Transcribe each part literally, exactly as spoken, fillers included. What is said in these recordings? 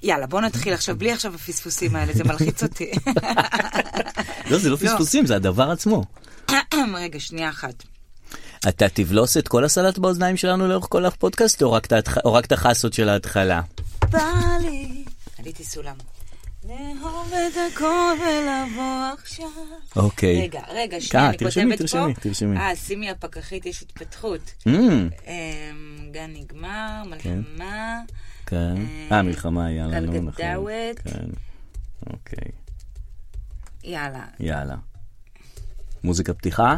יאללה, בוא נתחיל עכשיו, בלי עכשיו הפספוסים האלה, זה מלחיץ אותי. לא, זה לא פספוסים, זה הדבר עצמו. רגע, שנייה אחת. אתה תבלוס את כל הסלט באוזניים שלנו לאורך כל הפודקאסט, או רק את החסות של ההתחלה? בא לי. עליתי סולם. לאהוב את הכל ולבוא עכשיו. אוקיי. רגע, רגע, שנייה, אני כותבת פה. תרשמי, תרשמי. אה, שימי הפקחית, יש התפתחות. גן נגמר, מלחמה. כן. אה, מלחמה היה לנו, נכון. גלגדאוות. כן. אוקיי. יאללה. יאללה. מוזיקה פתיחה.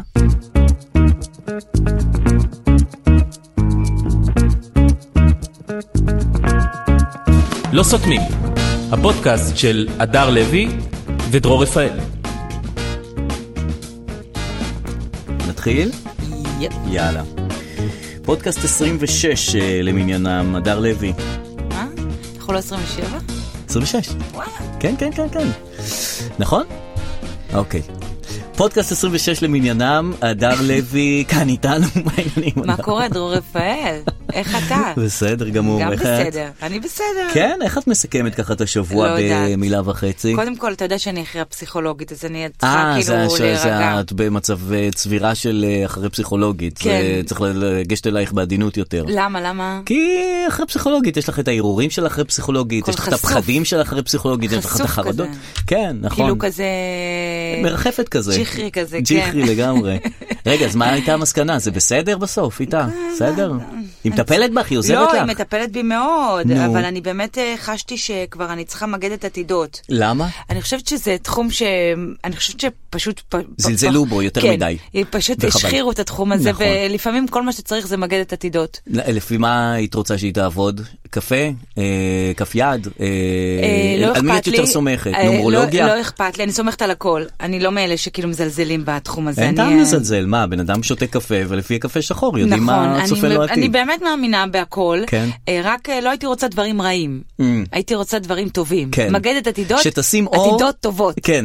לא סותמים, הפודקאסט של אדר לוי ודרור רפאל. נתחיל? יפ. יאללה. פודקאסט עשרים ושש למניינם, אדר לוי. מה? אנחנו לא עשרים ושבע? עשרים ושש. וואלה. כן, כן, כן, כן. נכון? אוקיי. פודקאסט עשרים ושש למניינם, אדר לוי, כאן איתנו, מה העניינים? מה קורה, דרור רפאל? איך אתה? בסדר גמור. גם איך בסדר, את? אני בסדר. כן, איך את מסכמת ככה את השבוע לא יודעת. במילה וחצי? קודם כל, אתה יודע שאני אחרי הפסיכולוגית, אז אני אה, צריכה כאילו זה להירגע. את במצב אה, צבירה של אה, אחרי פסיכולוגית. כן. זה צריך לגשת אלייך בעדינות יותר. למה, למה? כי אחרי פסיכולוגית, יש לך את העירורים של אחרי פסיכולוגית, הכל יש לך את חשוף. הפחדים של אחרי פסיכולוגית, יש לך את חשוף החרדות. כזה. כן, נכון. כאילו כזה... מרחפת כזה. ג'יחרי כזה, כן. ג'יחרי לגמרי. רגע, אז מה הייתה המסקנה? זה בסדר בסוף, איתה? בסדר? היא מטפלת בך, היא עוזרת לך? לא, היא מטפלת בי מאוד, נו. אבל אני באמת אה, חשתי שכבר אני צריכה מגדת עתידות. למה? אני חושבת שזה תחום ש... אני חושבת שפשוט... פ- זלזלו פ- בו יותר כן, מדי. כן, פשוט וחבל. השחירו את התחום הזה, נכון. ולפעמים כל מה שצריך זה מגדת עתידות. לפי מה היית רוצה שהיא תעבוד? קפה? אה, כף יד? אה, אה, לא על מי אכפת את לי. יותר סומכת? אה, נומרולוגיה? לא, לא אכפת לי, אני סומכת על הכל. אני לא מאלה שכאילו מזלזלים בתחום הזה. אין אני, טעם אה, לזלזל, מה? בן אדם שותה קפה ולפי הקפה שחור, יודעים נכון, מה אני, צופה לו עתיד. אני באמת מאמינה בהכל, כן. אה, רק אה, לא הייתי רוצה דברים רעים. Mm. הייתי רוצה דברים טובים. כן. מגדת עתידות, שתשים אור... עתידות טובות. כן.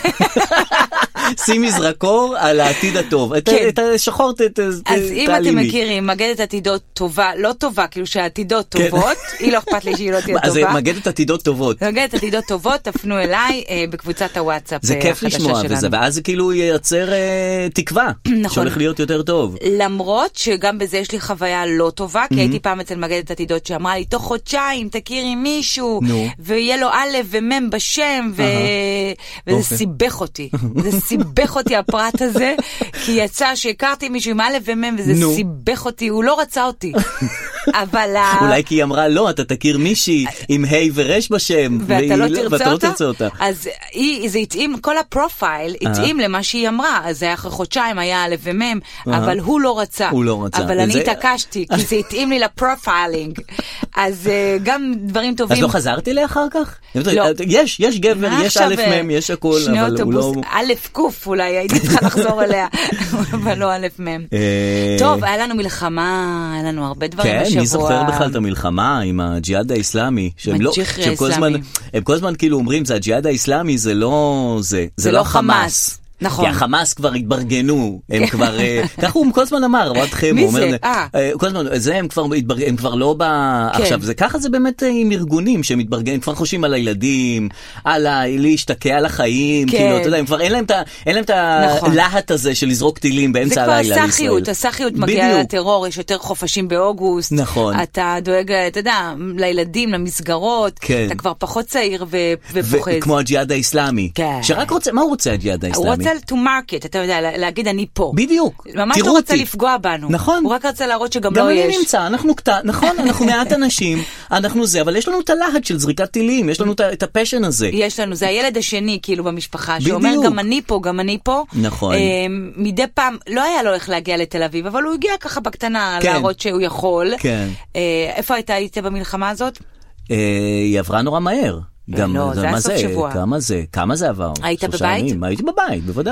שימי זרקור על העתיד הטוב. את, כן. את השחור ת, ת, אז ת, אם אתם תעלימי. מכירים, מגדת עתידות טובה, לא טובה, כאילו שהעתידות טובות, היא לא אכפת לי שהיא לא תהיה אז זה טובה. מגדת עתידות טובות. מגדת עתידות טובות, תפנו אליי אה, בקבוצת הוואטסאפ זה אה, כיף החדשה לשמוע, שלנו. וזה, ואז זה כאילו ייצר אה, תקווה, נכון. שהולך להיות יותר טוב. למרות שגם בזה יש לי חוויה לא טובה, כי הייתי פעם אצל מגדת עתידות שאמרה לי, תוך חודשיים תכירי מישהו, נו. ויהיה לו א' ומ' בשם, ו... וזה אוקיי. סיבך אותי. זה סיבך אותי הפרט הזה, כי יצא שהכרתי מישהו עם א' ומ' וזה נו. סיבך אותי, הוא לא רצה אותי. אבל... ה- אולי כי היא אמרה, לא, אתה תכיר מישהי עם ה' ורש בשם, ואתה לא והיא- תרצה ואתה לא אותה? תרצה אותה. אז היא, זה התאים, כל הפרופייל התאים למה שהיא אמרה, אז זה היה אחרי חודשיים, היה א' ומ', אבל הוא לא רצה. הוא לא רצה. אבל אני וזה- התעקשתי, כי זה התאים לי לפרופיילינג. אז אה, גם דברים טובים. אז לא חזרתי לי אחר כך? לא. יש, יש גבר, מה יש עכשיו, א' אה, מ', יש הכל, שני אבל הוא לא... אוטובוס, א' קוף אולי, הייתי צריכה לחזור אליה, אבל לא א' מ'. אה, טוב, היה לנו מלחמה, היה לנו הרבה דברים כן, בשבוע. מי זוכר בכלל את המלחמה עם הג'יהאד האסלאמי? שהם לא, הג'יחרי שהם כל הזמן, האסלאמי. הם כל הזמן כאילו אומרים, זה הג'יהאד האסלאמי, זה לא זה, זה לא לא חמאס. חמאס. נכון. כי החמאס כבר התברגנו, הם כבר, אה, ככה הוא כל הזמן אמר, רואת חם, מי הוא אומר, זה? אה. אה, כל הזמן, זה הם כבר, התברג- הם כבר לא ב... כן. עכשיו, זה ככה זה באמת אה, עם ארגונים שמתברגנים, הם כבר חושבים על הילדים, על ה- להשתקע על החיים, כן. כאילו, אתה יודע, הם כבר אין להם את ה- אין להם את נכון. הלהט הזה של לזרוק טילים זה באמצע כבר הלילה לישראל. הסחיות, הסחיות מגיעה בדיוק. לטרור, יש יותר חופשים באוגוסט. נכון. אתה דואג, אתה יודע, לילדים, למסגרות. כן. אתה כבר פחות צעיר ו- ופוחד. וכמו הג'יהאד האסלאמי. כן. שרק רוצה, מה הוא רוצה הג'יהאד האסלאמי? הוא רוצה to market, אתה יודע, לה- להגיד אני פה. בדיוק. ממש תראו לא רוצה אותי. לפגוע בנו. נכון. הוא רק רוצה להראות שגם גם לא אני יש. נמצא, אנחנו קטן, נכון, אנחנו מעט אנשים, אנחנו זה, אבל יש לנו את הלהט של זריקת טילים, יש לנו את ה- את הפשן הזה. יש לנו, זה הילד השני כאילו במשפחה, שאומר בדיוק. גם אני פה, גם אני פה. נכון. אה, מדי פעם, לא היה לו איך להגיע לתל אביב, אבל הוא הגיע ככה בקטנה, כן. להראות שהוא יכול. כן. אה, איפה הייתה היית במלחמה הזאת? אה, היא עברה נורא מהר. גם, לא, זה היה מה סוף שבוע. כמה זה? כמה זה עבר? היית שלושה בבית? ימים. הייתי בבית, בוודאי.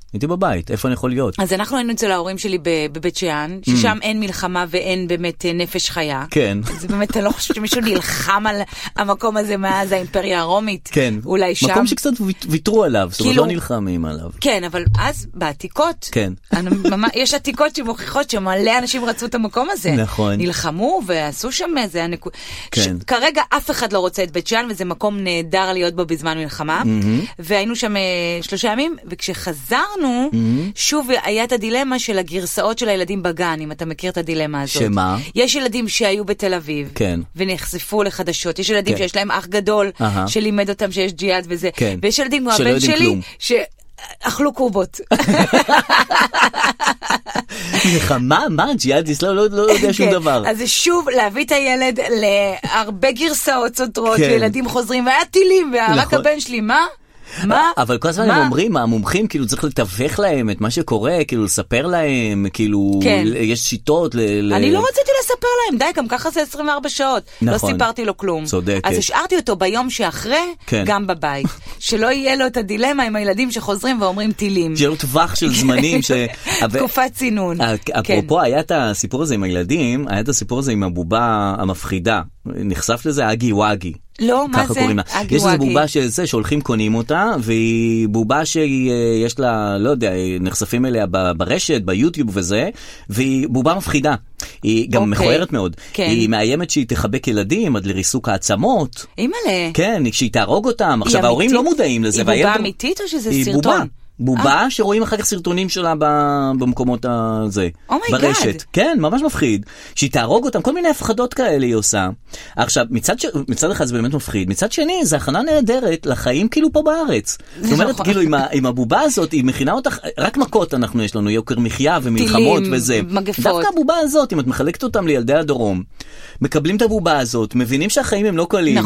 הייתי בבית, איפה אני יכול להיות? אז אנחנו היינו אצל ההורים שלי בבית שאן, ששם אין מלחמה ואין באמת נפש חיה. כן. זה באמת, אני לא חושבת שמישהו נלחם על המקום הזה מאז האימפריה הרומית. כן. אולי שם. מקום שקצת ויתרו עליו, זאת אומרת לא נלחמים עליו. כן, אבל אז בעתיקות, כן. יש עתיקות שמוכיחות שמלא אנשים רצו את המקום הזה. נכון. נלחמו ועשו שם איזה הנקוד. כן. כרגע אף אחד לא רוצה את בית שאן, וזה מקום נהדר להיות בו בזמן מלחמה. והיינו שם שלושה ימים, וכשחזרנו, שוב היה את הדילמה של הגרסאות של הילדים בגן, אם אתה מכיר את הדילמה הזאת. שמה? יש ילדים שהיו בתל אביב, כן. ונחשפו לחדשות. יש ילדים כן. שיש להם אח גדול, Aha. שלימד אותם שיש ג'יהאד וזה. כן. ויש ילדים כמו הבן שלי, שאכלו קורבות. מלחמה? מה? ג'יהאד איסלאם לא, לא יודע שום דבר. אז זה שוב להביא את הילד להרבה גרסאות סותרות, כן. וילדים חוזרים, והיה טילים, ורק נכון. הבן שלי, מה? מה? אבל כל הזמן הם אומרים, המומחים, כאילו צריך לתווך להם את מה שקורה, כאילו לספר להם, כאילו יש שיטות. אני לא רציתי לספר להם, די, גם ככה זה עשרים וארבע שעות. לא סיפרתי לו כלום. צודקת. אז השארתי אותו ביום שאחרי, גם בבית. שלא יהיה לו את הדילמה עם הילדים שחוזרים ואומרים טילים. שיהיה לו טווח של זמנים. תקופת צינון. אפרופו, היה את הסיפור הזה עם הילדים, היה את הסיפור הזה עם הבובה המפחידה. נחשף לזה אגי וואגי. לא, מה זה? יש איזו בובה שזה שהולכים קונים אותה, והיא בובה שיש לה, לא יודע, נחשפים אליה ברשת, ביוטיוב וזה, והיא בובה מפחידה. היא גם מכוערת מאוד. היא מאיימת שהיא תחבק ילדים עד לריסוק העצמות. אימא'לה. כן, שהיא תהרוג אותם. עכשיו, ההורים לא מודעים לזה. היא בובה אמיתית או שזה סרטון? היא בובה. בובה שרואים אחר כך סרטונים שלה במקומות הזה, ברשת. כן, ממש מפחיד. שהיא תהרוג אותם, כל מיני הפחדות כאלה היא עושה. עכשיו, מצד אחד זה באמת מפחיד, מצד שני, זה הכנה נהדרת לחיים כאילו פה בארץ. זאת אומרת, כאילו, עם הבובה הזאת, היא מכינה אותך, רק מכות אנחנו יש לנו, יוקר מחיה ומלחמות וזה. דווקא הבובה הזאת, אם את מחלקת אותם לילדי הדרום, מקבלים את הבובה הזאת, מבינים שהחיים הם לא קלים,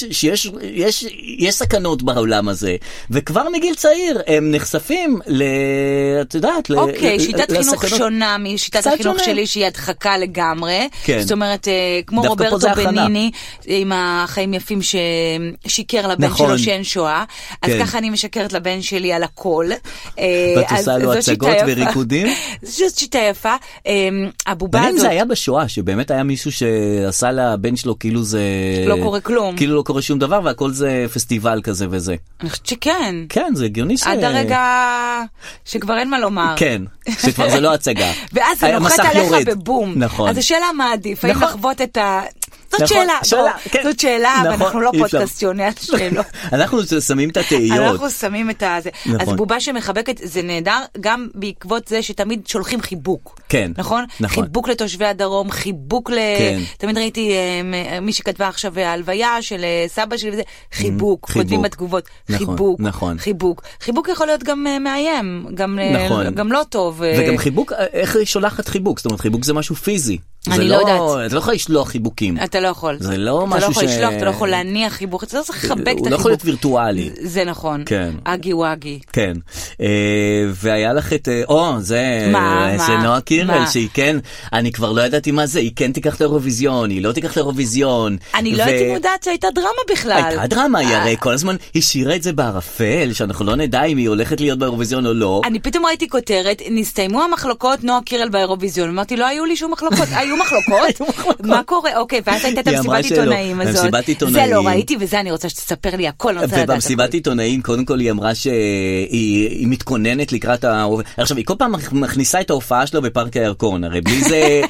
שיש סכנות בעולם הזה, וכבר מגיל צעיר הם נחשפים ל... את יודעת, אוקיי, שיטת חינוך שונה משיטת החינוך שלי, שהיא הדחקה לגמרי. זאת אומרת, כמו רוברטו בניני, עם החיים יפים ששיקר לבן שלו שאין שואה, אז ככה אני משקרת לבן שלי על הכל. ואת עושה לו הצגות וריקודים? זאת שיטה יפה. הבובה הזאת... זה היה בשואה, שבאמת היה מישהו שעשה לבן שלו כאילו זה... לא קורה כלום. כאילו לא קורה שום דבר, והכל זה פסטיבל כזה וזה. אני חושבת שכן. כן, זה הגיוני ש... עד הרגע שכבר אין מה לומר. כן, שכבר זה לא הצגה. ואז זה נוחת עליך בבום. נכון. אז השאלה מה עדיף, האם לחוות את ה... זאת שאלה, זאת שאלה, ואנחנו לא פודקאסט שעונה על שאלות. אנחנו שמים את התהיות. אנחנו שמים את זה. אז בובה שמחבקת, זה נהדר, גם בעקבות זה שתמיד שולחים חיבוק. כן. נכון? חיבוק לתושבי הדרום, חיבוק ל... תמיד ראיתי מי שכתבה עכשיו ההלוויה של סבא שלי וזה, חיבוק, כותבים בתגובות, חיבוק, חיבוק. חיבוק יכול להיות גם מאיים, גם לא טוב. וגם חיבוק, איך היא שולחת חיבוק? זאת אומרת, חיבוק זה משהו פיזי. אני לא יודעת. אתה לא יכול לשלוח חיבוקים. אתה לא יכול. זה לא משהו ש... אתה לא יכול לשלוח, אתה לא יכול להניח חיבוק, אתה לא צריך לחבק את החיבוק. הוא לא יכול להיות וירטואלי. זה נכון. כן. אגי וואגי. כן. והיה לך את... או, זה... מה? זה נועה קירל, שהיא כן... אני כבר לא ידעתי מה זה, היא כן תיקח את האירוויזיון, היא לא תיקח את האירוויזיון. אני לא הייתי מודעת שהייתה דרמה בכלל. הייתה דרמה, היא הרי כל הזמן השאירה את זה בערפל, שאנחנו לא נדע אם היא הולכת להיות באירוויזיון או לא. אני פתאום ראיתי כותרת, נסתיימו המחלוקות נועה קירל באירוויזיון. אמרתי, לא היו לי שום מחלוקות. היו מחלוקות? מה קורה? אוקיי, ואז הייתה את המסיבת עיתונאים הזאת. זה לא ראיתי, וזה אני רוצה שתספר לי הכל. ובמסיבת עיתונאים, קודם כל היא אמרה שהיא מתכוננת לקראת ה... עכשיו, היא כל פעם מכניסה את ההופעה שלה בפארק הירקון, הרי בלי זה...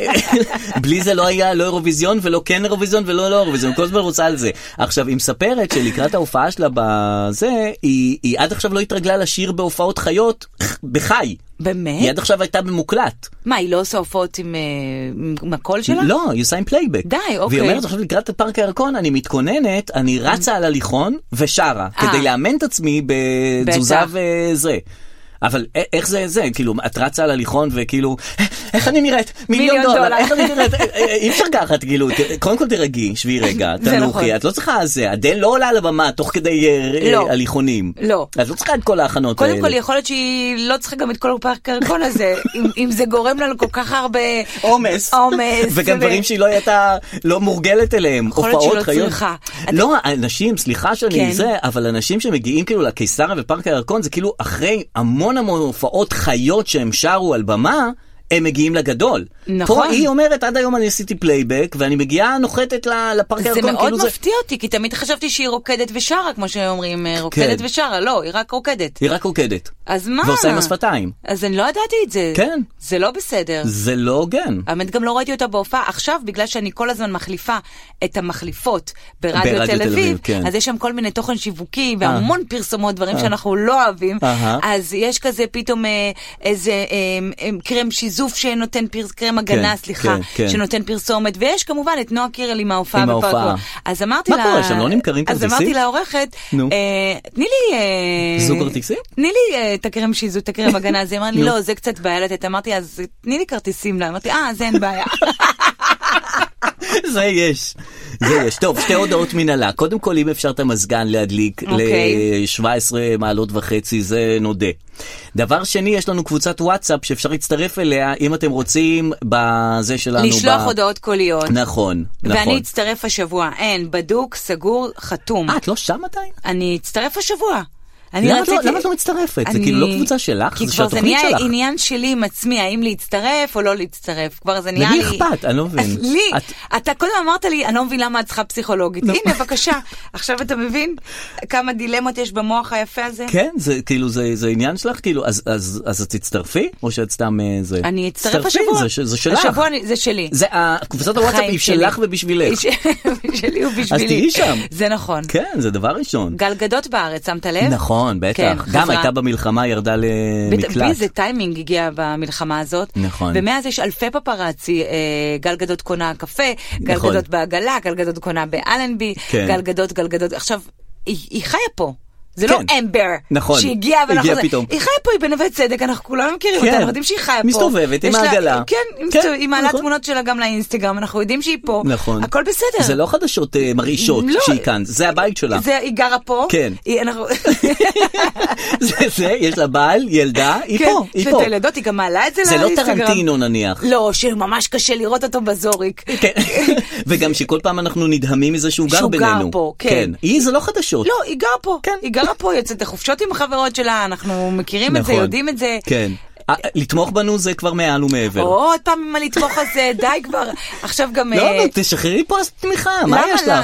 בלי זה לא היה לא אירוויזיון ולא כן אירוויזיון ולא לא אירוויזיון, כל הזמן רוצה על זה. עכשיו, היא מספרת שלקראת ההופעה שלה בזה, היא עד עכשיו לא התרגלה לשיר בהופעות חיות בחי. באמת? היא עד עכשיו הייתה במוקלט. מה, היא לא עושה הופעות עם, עם הקול שלה? לא, היא עושה עם פלייבק. די, אוקיי. והיא אומרת עכשיו לקראת פארק הירקון, אני מתכוננת, אני רצה על הליכון ושרה, כדי לאמן את עצמי בתזוזה וזה. אבל איך זה זה? כאילו, את רצה על הליכון וכאילו, איך אני נראית? מיליון דולר, איך אני נראית? אי אפשר ככה, כאילו, קודם כל תרגי, שבי רגע, תנוחי, את לא צריכה זה, עדן לא עולה על הבמה תוך כדי הליכונים. לא. את לא צריכה את כל ההכנות האלה. קודם כל, יכול להיות שהיא לא צריכה גם את כל הפארק הירקון הזה, אם זה גורם לנו כל כך הרבה... עומס. עומס. וגם דברים שהיא לא הייתה, לא מורגלת אליהם. יכול להיות שהיא לא צריכה. לא, אנשים, סליחה שאני זה, אבל אנשים שמגיעים כאילו לקיסריה ופארק הירקון, זה כאילו אחרי המון המון המון הופעות חיות שהם שרו על במה, הם מגיעים לגדול. נכון. פה היא אומרת, עד היום אני עשיתי פלייבק, ואני מגיעה נוחתת לפארק הירקון. זה מאוד מפתיע אותי, כי תמיד חשבתי שהיא רוקדת ושרה, כמו שאומרים, רוקדת ושרה. לא, היא רק רוקדת. היא רק רוקדת. אז מה? ועושה עם השפתיים. אז אני לא ידעתי את זה. כן. זה לא בסדר. זה לא הוגן. האמת, גם לא ראיתי אותה בהופעה. עכשיו, בגלל שאני כל הזמן מחליפה את המחליפות ברדיו תל אביב, אז יש שם כל מיני תוכן שיווקי, והמון פרסומות, דברים שאנחנו לא אוהבים. אז יש כזה פתאום איזה קרם שיזוף שנותן קרם הגנה, סליחה, שנותן פרסומת, ויש כמובן את נועה קירל עם ההופעה בפארק. אז אמרתי לה... מה קורה שם? לא נמכרים כרטיסים? אז אמרתי לעורכת, תני לי... זוג כרטיסים? תני לי את הקרם שיזוף, את הקרם הגנה. אז היא אמרה לי, לא, זה קצת בעיה לתת. אמרתי, אז תני לי כרטיסים לה. אמרתי, אה, זה אין בעיה. זה יש, זה יש. טוב, שתי הודעות מנהלה. קודם כל, אם אפשר את המזגן להדליק ל-שבע עשרה מעלות וחצי, זה נודה. דבר שני, יש לנו קבוצת וואטסאפ שאפשר להצטרף אליה, אם אתם רוצים בזה שלנו. לשלוח הודעות קוליות. נכון, נכון. ואני אצטרף השבוע. אין, בדוק, סגור, חתום. אה, את לא שם עדיין? אני אצטרף השבוע. למה את לא מצטרפת? זה כאילו לא קבוצה שלך, כי כבר זה נהיה עניין שלי עם עצמי, האם להצטרף או לא להצטרף. כבר זה נהיה לי... למי אכפת? אני לא מבין. לי, אתה קודם אמרת לי, אני לא מבין למה את צריכה פסיכולוגית. הנה, בבקשה. עכשיו אתה מבין כמה דילמות יש במוח היפה הזה? כן, זה כאילו, זה עניין שלך, כאילו, אז את תצטרפי? או שאת סתם זה... אני אצטרף השבוע. זה שלך. השבוע זה שלי. קבוצת הוואטסאפ היא שלך ובשבילך. שלי ובשבילי. אז תהיי שם. זה נכון. כן, זה דבר ראשון. גלגדות בארץ, שמת לב? נכון, בטח. גם הייתה במלחמה, ירדה למקלט. באיזה טיימינג הגיע במלחמה הזאת. נכון. ומאז יש אלפי פפרצי, גלגדות קונה קפה, גלגדות בעגלה, גלגדות קונה באלנבי, גלגדות, גלגדות. עכשיו, היא חיה פה. זה לא אמבר שהגיעה פתאום. היא חיה פה, היא בנווה צדק, אנחנו כולנו מכירים אותה, אנחנו יודעים שהיא חיה פה. מסתובבת עם העגלה. כן, היא מעלה תמונות שלה גם לאינסטגרם, אנחנו יודעים שהיא פה. נכון. הכל בסדר. זה לא חדשות מרעישות שהיא כאן, זה הבית שלה. היא גרה פה. כן. זה, יש לה בעל, ילדה, היא פה. יש לה ילדות, היא גם מעלה את זה לאינסטגרם. זה לא טרנטינו נניח. לא, שממש קשה לראות אותו בזוריק. וגם שכל פעם אנחנו נדהמים מזה שהוא גר בינינו. שהוא גר פה, כן. היא, זה לא חדשות. לא, היא גר פה. היא גרה פה, יוצאת לחופשות עם החברות שלה, אנחנו מכירים את זה, יודעים את זה. כן. לתמוך בנו זה כבר מעל ומעבר. עוד פעם מה לתמוך על זה, די כבר. עכשיו גם... לא, לא, תשחררי פה תמיכה, מה יש לך?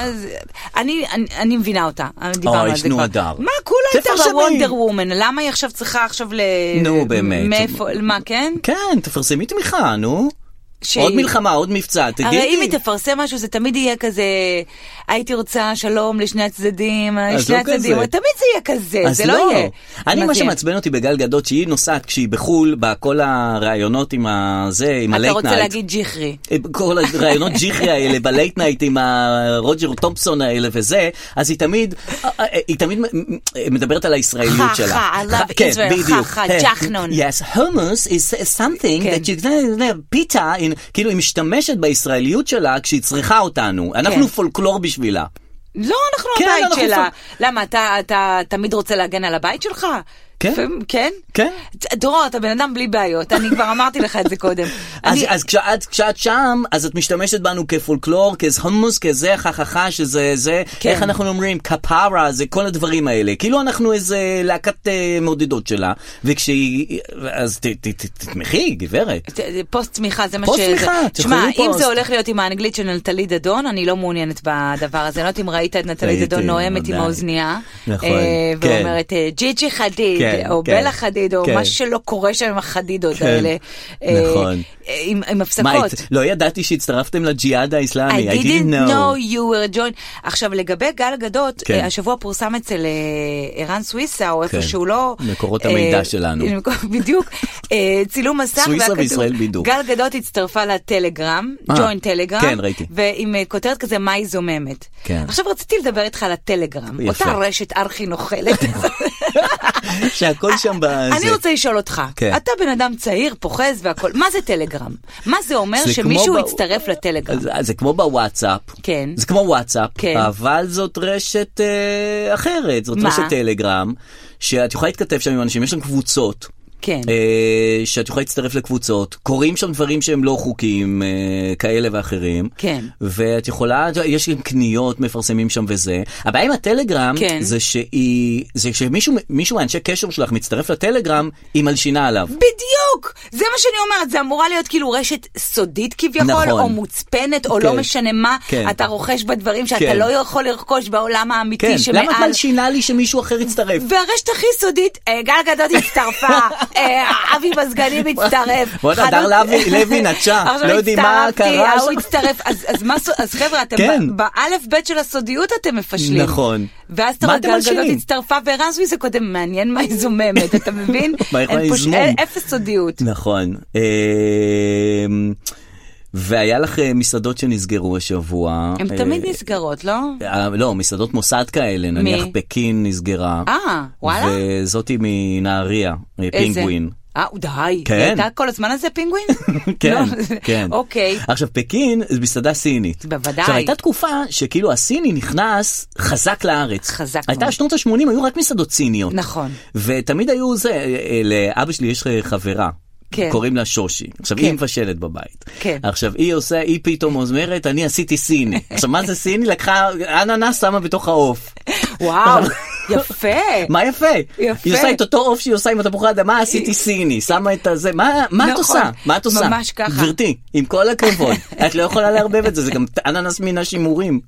אני מבינה אותה. אוי, שנו הדר. מה, כולה הייתה בוונדר וומן, למה היא עכשיו צריכה עכשיו ל... נו, באמת. מה, כן? כן, תפרסמי תמיכה, נו. עוד מלחמה, עוד מבצע, תגידי. הרי אם היא תפרסם משהו, זה תמיד יהיה כזה, הייתי רוצה שלום לשני הצדדים, לשני הצדדים, תמיד זה יהיה כזה, זה לא יהיה. אני, מה שמעצבן אותי בגלגדות, שהיא נוסעת, כשהיא בחול, בכל הראיונות עם הזה, עם הלייט נייט. אתה רוצה להגיד ג'יחרי. כל הראיונות ג'יחרי האלה, בלייט נייט עם הרוג'ר טומפסון האלה וזה, אז היא תמיד, היא תמיד מדברת על הישראליות שלה. חכה, I love Israel, חכה, ג'חנון. Yes, hummus is something that you, פיתה, כאילו היא משתמשת בישראליות שלה כשהיא צריכה אותנו. אנחנו פולקלור בשבילה. לא, אנחנו הבית שלה. למה, אתה תמיד רוצה להגן על הבית שלך? כן? כן? כן. דרור, אתה בן אדם בלי בעיות, אני כבר אמרתי לך את זה קודם. אז כשאת שם, אז את משתמשת בנו כפולקלור, כהומוס, כזה, חככה, שזה זה, איך אנחנו אומרים, כפרה, זה כל הדברים האלה. כאילו אנחנו איזה להקת מעודדות שלה, וכשהיא, אז תתמכי, גברת. פוסט תמיכה, זה מה ש... פוסט תמיכה, תשמע, אם זה הולך להיות עם האנגלית של נטלי דדון, אני לא מעוניינת בדבר הזה. לא אם ראית את נטלי דדון נואמת עם האוזנייה, ואומרת, ג'יג'י חדיד, או בלה חדיד, או מה שלא קורה שם עם החדידות האלה. נכון. עם הפסקות. לא ידעתי שהצטרפתם לג'יהאד האסלאמי. I didn't know you were joined. עכשיו, לגבי גל גדות, השבוע פורסם אצל ערן סוויסה, או איפה שהוא לא... מקורות המידע שלנו. בדיוק. צילום מסך. סוויסה וישראל בידוק. גל גדות הצטרפה לטלגרם, ג'וין טלגרם. כן, ראיתי. ועם כותרת כזה, מה היא זוממת. עכשיו רציתי לדבר איתך על הטלגרם. אותה רשת ארכי נוחלת. שהכל שם בזה. אני רוצה לשאול אותך, אתה בן אדם צעיר, פוחז והכל, מה זה טלגרם? מה זה אומר שמישהו יצטרף לטלגרם? זה כמו בוואטסאפ. כן. זה כמו וואטסאפ, אבל זאת רשת אחרת, זאת רשת טלגרם, שאת יכולה להתכתב שם עם אנשים, יש שם קבוצות. כן. שאת יכולה להצטרף לקבוצות, קוראים שם דברים שהם לא חוקיים, כאלה ואחרים. כן. ואת יכולה, יש גם קניות, מפרסמים שם וזה. הבעיה עם הטלגרם, כן. זה שהיא, זה שמישהו, מישהו מאנשי קשר שלך מצטרף לטלגרם, היא מלשינה עליו. בדיוק! זה מה שאני אומרת, זה אמורה להיות כאילו רשת סודית כביכול, נכון. או מוצפנת, או כן. לא משנה מה, כן. אתה רוכש בדברים שאתה כן. לא יכול לרכוש בעולם האמיתי כן. שמעל. למה את מלשינה לי שמישהו אחר יצטרף? והרשת הכי סודית, גל גדות הצטרפה, אבי מזגני מצטרף. בוא נדר לוי נטשה, לא יודעים מה קרה. הוא הצטרף, אז חבר'ה, אתם באלף בית של הסודיות אתם מפשלים. נכון. ואז אתה רואה גל גדות הצטרפה, ורזוי זה קודם מעניין מה היא זוממת, אתה מבין? אין פה אפס סודיות. נכון. והיה לך מסעדות שנסגרו השבוע. הן תמיד נסגרות, לא? לא, מסעדות מוסד כאלה, נניח פקין נסגרה. אה, וואלה? וזאתי מנהריה, פינגווין. אה, די. כן. הייתה כל הזמן הזה פינגווין? כן, כן. אוקיי. עכשיו, פקין זה מסעדה סינית. בוודאי. עכשיו, הייתה תקופה שכאילו הסיני נכנס חזק לארץ. חזק. הייתה שנות ה-שמונים, היו רק מסעדות סיניות. נכון. ותמיד היו זה, לאבא שלי יש חברה. כן. קוראים לה שושי. עכשיו, כן. היא מבשלת בבית. כן. עכשיו, היא עושה, היא פתאום אומרת, אני עשיתי סיני. עכשיו, מה זה סיני? לקחה אננס, שמה בתוך העוף. וואו, יפה. מה יפה? יפה. היא עושה את אותו עוף שהיא עושה עם התפוחי אדמה, עשיתי סיני, שמה את הזה. מה, מה את עושה? מה את עושה? ממש ככה. גברתי, עם כל הכבוד. את לא יכולה להרבב את זה, זה גם אננס מן השימורים.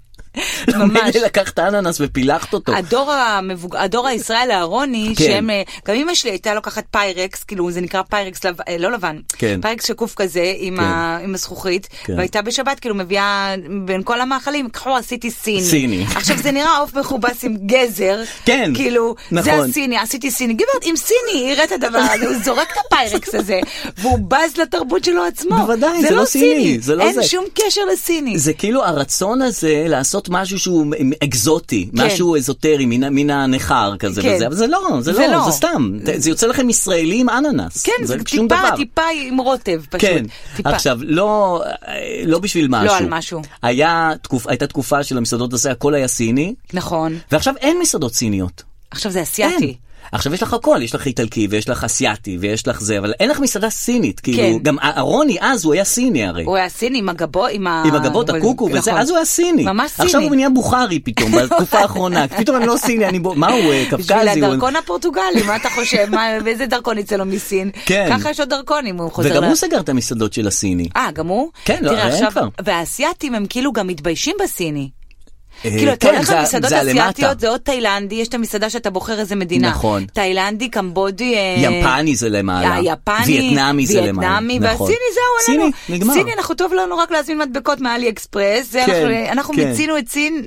ממש. לקחת אננס ופילחת אותו. הדור המבוג... הדור הישראל הארוני, כן. שהם, גם אמא שלי הייתה לוקחת פיירקס, כאילו זה נקרא פיירקס, לב... לא לבן, כן. פיירקס שקוף כזה, עם, כן. ה... עם הזכוכית, כן. והייתה בשבת, כאילו מביאה בין כל המאכלים, קחו, עשיתי סיני. סיני. עכשיו זה נראה עוף מכובס עם גזר, כן. כאילו, נכון. זה הסיני, עשיתי סיני. גברת, עם סיני, יראה את הדבר הזה, הוא זורק את הפיירקס הזה, והוא בז לתרבות שלו עצמו. בוודאי, זה, זה לא סיני. סיני. זה לא אין זה. שום קשר לסיני. זה כאילו הרצון הזה לעשות משהו שהוא אקזוטי, כן. משהו אזוטרי, מן, מן הנחר כזה כן. וזה, אבל זה לא, זה, זה לא, לא, זה סתם. זה יוצא לכם ישראלי עם אננס. כן, זה, זה טיפה, דבר. טיפה עם רוטב, פשוט. כן. טיפה. עכשיו, לא, לא בשביל משהו. לא על משהו. היה, תקופ, הייתה תקופה של המסעדות הזה, הכל היה סיני. נכון. ועכשיו אין מסעדות סיניות. עכשיו זה אסיאטי. אין. עכשיו יש לך הכל, יש לך איטלקי ויש לך אסיאטי ויש לך זה, אבל אין לך מסעדה סינית, כאילו, כן. גם ארוני אז הוא היה סיני הרי. הוא היה סיני עם הגבות, עם, ה... עם הגבות, הקוקו וזה, נכון. אז הוא היה סיני. ממש סיני. עכשיו הוא נהיה בוכרי פתאום, בתקופה האחרונה, פתאום אני לא סיני, אני בוא, מה הוא, קפקזי? בשביל הדרכון הפורטוגלי, מה אתה חושב, באיזה דרכון יצא לו מסין? כן. ככה יש עוד דרכונים, הוא חוזר. וגם הוא סגר את המסעדות של הסיני. אה, גם הוא? כן, לא, אין כבר. והאסיאטים הם כאילו גם מתביישים בסיני. כאילו, אתה הולך למסעדות אסיאטיות, זה עוד תאילנדי, יש את המסעדה שאתה בוחר איזה מדינה. נכון. תאילנדי, קמבודי, יפני זה למעלה. יפני, וייטנאמי זה למעלה. והסיני זהו, סיני, נגמר. סיני, אנחנו טוב לנו רק להזמין מדבקות מאלי אקספרס, אנחנו מיצינו את סין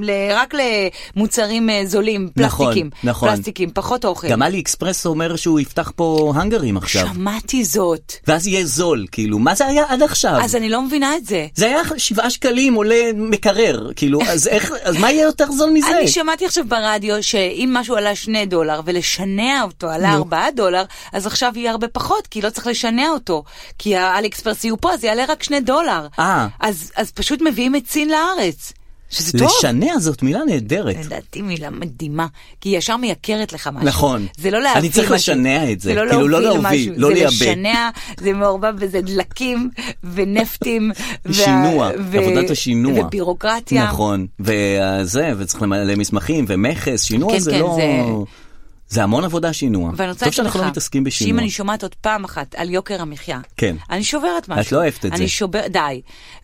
רק למוצרים זולים, פלסטיקים, פלסטיקים, פחות אוכל. גם אלי אקספרס אומר שהוא יפתח פה הנגרים עכשיו. שמעתי זאת. ואז יהיה זול, כאילו, מה זה היה עד עכשיו? אז אני לא מבינה את זה. זה היה שבעה שקלים עולה מקרר, כאילו, אז איך אז מה יהיה יותר זול מזה? אני שמעתי עכשיו ברדיו שאם משהו עלה שני דולר ולשנע אותו עלה ארבעה דולר, אז עכשיו יהיה הרבה פחות, כי לא צריך לשנע אותו. כי האלי אקספרס יהיו פה, אז יעלה רק שני דולר. אז, אז פשוט מביאים את סין לארץ. שזה טוב. לשנע זאת מילה נהדרת. לדעתי מילה מדהימה, כי היא ישר מייקרת לך משהו. נכון. זה לא להביא משהו. אני צריך לשנע את זה. זה לא כאילו להוביל לא משהו. לא זה לייבא. לשנע, זה מעורבב בזה דלקים ונפטים. שינוע, עבודת השינוע. ובירוקרטיה. נכון. וזה, וצריך למלא מסמכים ומכס, שינוע זה לא... זה המון עבודה שינוע. טוב שאנחנו לא מתעסקים בשינוע. שאם אני שומעת עוד פעם אחת על יוקר המחיה, כן. אני שוברת משהו. את לא אוהבת את זה. אני שוברת, די.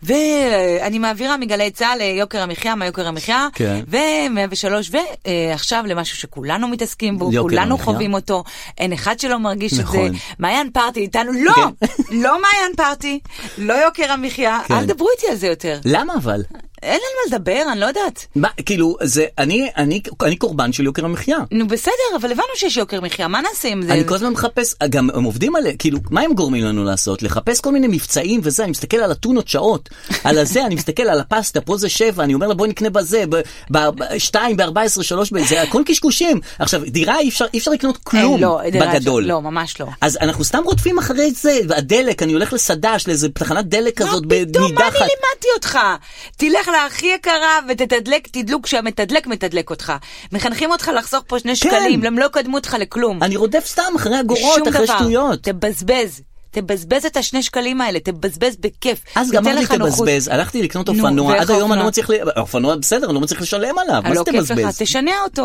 ואני מעבירה מגלי צהל ליוקר המחיה, מה יוקר המחיה, כן. ו-מאה ושלוש, ועכשיו למשהו שכולנו מתעסקים בו, כולנו חווים אותו, אין אחד שלא מרגיש את זה. מעיין פארטי איתנו, לא! לא מעיין פארטי, לא יוקר המחיה, אל דברו איתי על זה יותר. למה אבל? אין על מה לדבר, אני לא יודעת. מה, כאילו, זה, אני, אני, אני קורבן של יוקר המחיה. נו, בסדר, אבל הבנו שיש יוקר מחיה, מה נעשה עם זה? אני כל הזמן מחפש, גם הם עובדים עליה, כאילו, מה הם גורמים לנו לעשות? לחפש כל מיני מבצעים וזה, אני מסתכל על הטונות שעות, על הזה, אני מסתכל על הפסטה, פה זה שבע, אני אומר לה, בוא נקנה בזה, בשתיים, בארבע עשרה, שלוש, זה הכל קשקושים. עכשיו, דירה אי אפשר, אי אפשר לקנות כלום בגדול. לא, ממש לא. אז אנחנו סתם רודפים אחרי זה, והדלק, אני הולך לסדש, לאיזה תחנת דלק כזאת, פתאום, מה אני לימדתי אותך? תלך אחלה, הכי יקרה, ותתדלק, תדלוק שהמתדלק מתדלק אותך. מחנכים אותך לחסוך פה שני שקלים, הם לא קדמו אותך לכלום. אני רודף סתם אחרי הגורות, אחרי שטויות. תבזבז. תבזבז את השני שקלים האלה, תבזבז בכיף. אז גמרתי תבזבז, הלכתי לקנות אופנוע, עד היום אני לא מצליח, אופנוע בסדר, אני לא מצליח לשלם עליו, מה זה תבזבז? תשנע אותו.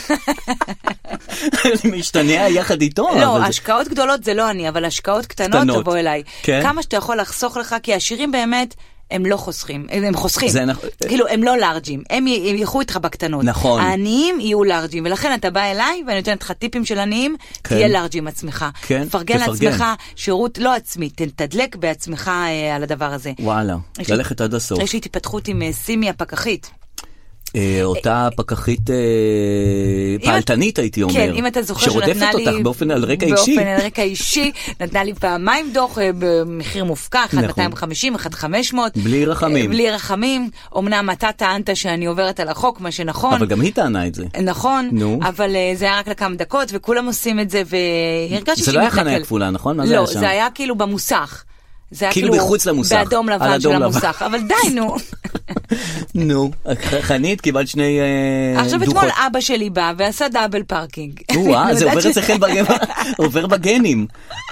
אני משתנע יחד איתו. לא, השקעות גדולות זה לא אני, אבל השקעות קטנות תבוא אליי. כמה שאתה יכול לחסוך לך, כי השירים באמת, הם לא חוסכים, הם חוסכים. כאילו, הם לא לארג'ים, הם ילכו איתך בקטנות. נכון. העניים יהיו לארג'ים, ולכן אתה בא אליי, ואני נותנת לך טיפים של עניים, תהיה לארג'ים עצמך. תפרגן לעצמך, שירות לא עצמי, תדלק בעצמך על הדבר הזה. וואלה, ללכת עד הסוף. יש לי התפתחות עם סימי הפקחית. אותה פקחית פעלתנית הייתי אומר, כן, אם אתה זוכר שנתנה לי אותך באופן על רקע אישי, באופן על רקע אישי, נתנה לי פעמיים דוח במחיר מופקע, אחד מאתיים וחמישים, אחד חמש מאות, בלי רחמים, בלי רחמים. אמנם אתה טענת שאני עוברת על החוק, מה שנכון, אבל גם היא טענה את זה, נכון, אבל זה היה רק לכמה דקות וכולם עושים את זה, והרגשתי זה לא היה חניה כפולה, נכון? לא, זה היה כאילו במוסך, זה היה כאילו מחוץ למוסך, באדום לבן של המוסך, אבל די, נו. נו, חנית, קיבלת שני דוחות. עכשיו אתמול אבא שלי בא ועשה דאבל פארקינג. וואה, זה עובר אצלכם עובר בגנים.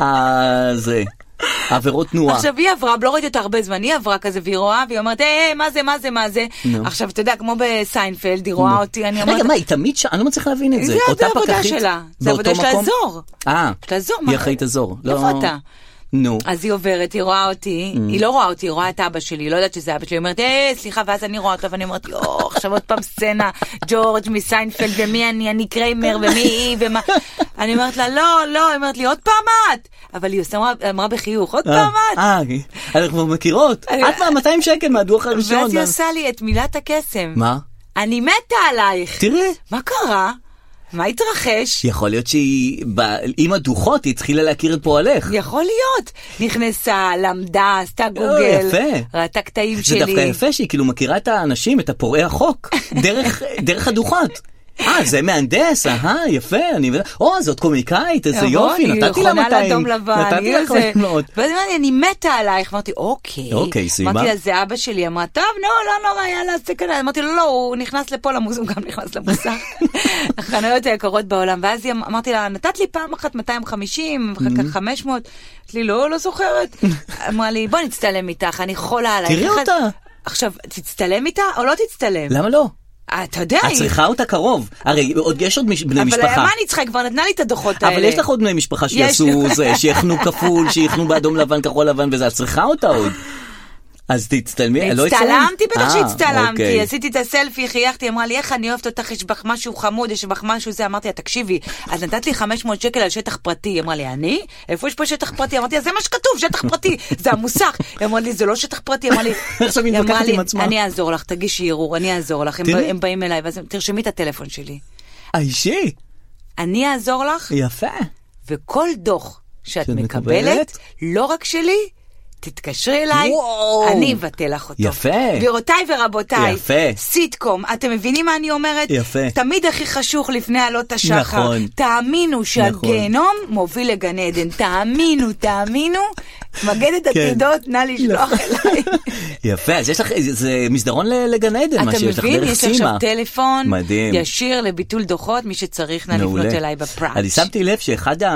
זה, עבירות תנועה. עכשיו היא עברה, לא ראיתי אותה הרבה זמן, היא עברה כזה והיא רואה, והיא אומרת, אה, מה זה, מה זה, מה זה. עכשיו, אתה יודע, כמו בסיינפלד, היא רואה אותי, אני אומרת... רגע, מה, היא תמיד שם? אני לא מצליח להבין את זה. זה עבודה שלה. זה עבודה שלה אזור. אה, שלה היא אחראית אזור. איפה אתה? נו. אז היא עוברת, היא רואה אותי, היא לא רואה אותי, היא רואה את אבא שלי, לא יודעת שזה אבא שלי, היא אומרת, אה, סליחה, ואז אני רואה אותו, ואני אומרת, יו, עכשיו עוד פעם סצנה, ג'ורג' מסיינפלד, ומי אני, אני קריימר, ומי היא, ומה, אני אומרת לה, לא, לא, היא אומרת לי, עוד פעם את, אבל היא אמרה בחיוך, עוד פעם את. אה, אנחנו מכירות, את מה, מאתיים שקל מהדוח הראשון. ואז היא עושה לי את מילת הקסם. מה? אני מתה עלייך. תראה. מה קרה? מה התרחש? יכול להיות שהיא, עם הדוחות, היא התחילה להכיר את פועלך. יכול להיות. נכנסה, למדה, עשתה גוגל. יפה. ראתה קטעים שלי. זה דווקא יפה שהיא כאילו מכירה את האנשים, את הפורעי החוק, דרך הדוחות. אה, זה מהנדס, אה, יפה, אני יודע, או, זאת קומיקאית, איזה יופי, נתתי לה מאתיים, נתתי לה חמש מאות. ואז אמרתי, אני מתה עלייך, אמרתי, אוקיי. אוקיי, סיימה. אמרתי לה, זה אבא שלי, אמרה, טוב, לא, לא, לא, היה לה סכנה. אמרתי לו, לא, הוא נכנס לפה למוסך, הוא גם נכנס למוסך. החנויות היקרות בעולם, ואז אמרתי לה, נתת לי פעם אחת מאתיים וחמישים, ואחר כך חמש מאות, לי, לא, לא זוכרת. אמרה לי, בוא נצטלם איתך, אני חולה עלייך. תראי אותה. עכשיו, תצטלם איתה או לא תצטלם? למה לא? אתה יודע, את צריכה אותה קרוב. הרי עוד יש עוד בני משפחה. אבל מה אני צריכה? כבר נתנה לי את הדוחות האלה. אבל יש לך עוד בני משפחה שיעשו זה, שיחנו כפול, שיחנו באדום לבן, כחול לבן וזה. את צריכה אותה עוד. אז תצטלמי, לא אצלם? הצטלמתי, בטח שהצטלמתי, עשיתי את הסלפי, חייכתי, אמרה לי, איך אני אוהבת אותך, יש בך משהו חמוד, יש בך משהו זה, אמרתי לה, תקשיבי, אז נתת לי חמש מאות שקל על שטח פרטי, אמרה לי, אני? איפה יש פה שטח פרטי? אמרתי, זה מה שכתוב, שטח פרטי, זה המוסך. אמרה לי, זה לא שטח פרטי, אמרה לי, עכשיו היא מתווכחת עם עצמה. אני אעזור לך, תגישי ערעור, אני אעזור לך, הם באים אליי, ואז תרשמי את הטלפון שלי. אישי? אני אעזור לך. יפה. וכל דוח שאת מקבלת, לא רק שלי, תתקשרי אליי, אני אבטל לך אותו. יפה. גבירותיי ורבותיי, יפה. סיטקום, אתם מבינים מה אני אומרת? יפה. תמיד הכי חשוך לפני עלות השחר. נכון. תאמינו שהגיהנום מוביל לגן עדן. תאמינו, תאמינו. מגדת עתידות, נא לשלוח אליי. יפה, אז יש לך, זה מסדרון לגן עדן, מה שיש לך דרך סימה. אתה מבין, יש עכשיו טלפון מדהים. ישיר לביטול דוחות, מי שצריך נא לפנות אליי בפרט. אני שמתי לב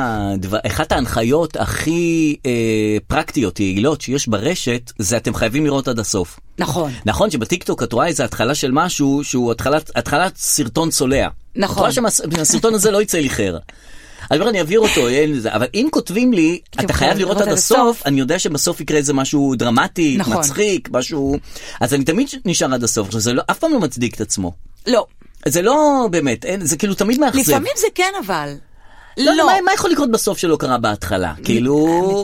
שאחת ההנחיות הכי פרקטיות, יעילות, שיש ברשת, זה אתם חייבים לראות עד הסוף. נכון. נכון שבטיקטוק את רואה איזו התחלה של משהו, שהוא התחלת, התחלת סרטון צולע. נכון. את רואה שהסרטון הזה לא יצא לי חר. אני אומר, אני אעביר אותו, אבל אם כותבים לי, אתה חייב לראות עד הסוף, אני יודע שבסוף יקרה איזה משהו דרמטי, מצחיק, משהו, אז אני תמיד נשאר עד הסוף, זה אף פעם לא מצדיק את עצמו. לא. זה לא באמת, זה כאילו תמיד מאכזב. לפעמים זה כן אבל. לא, מה יכול לקרות בסוף שלא קרה בהתחלה? כאילו,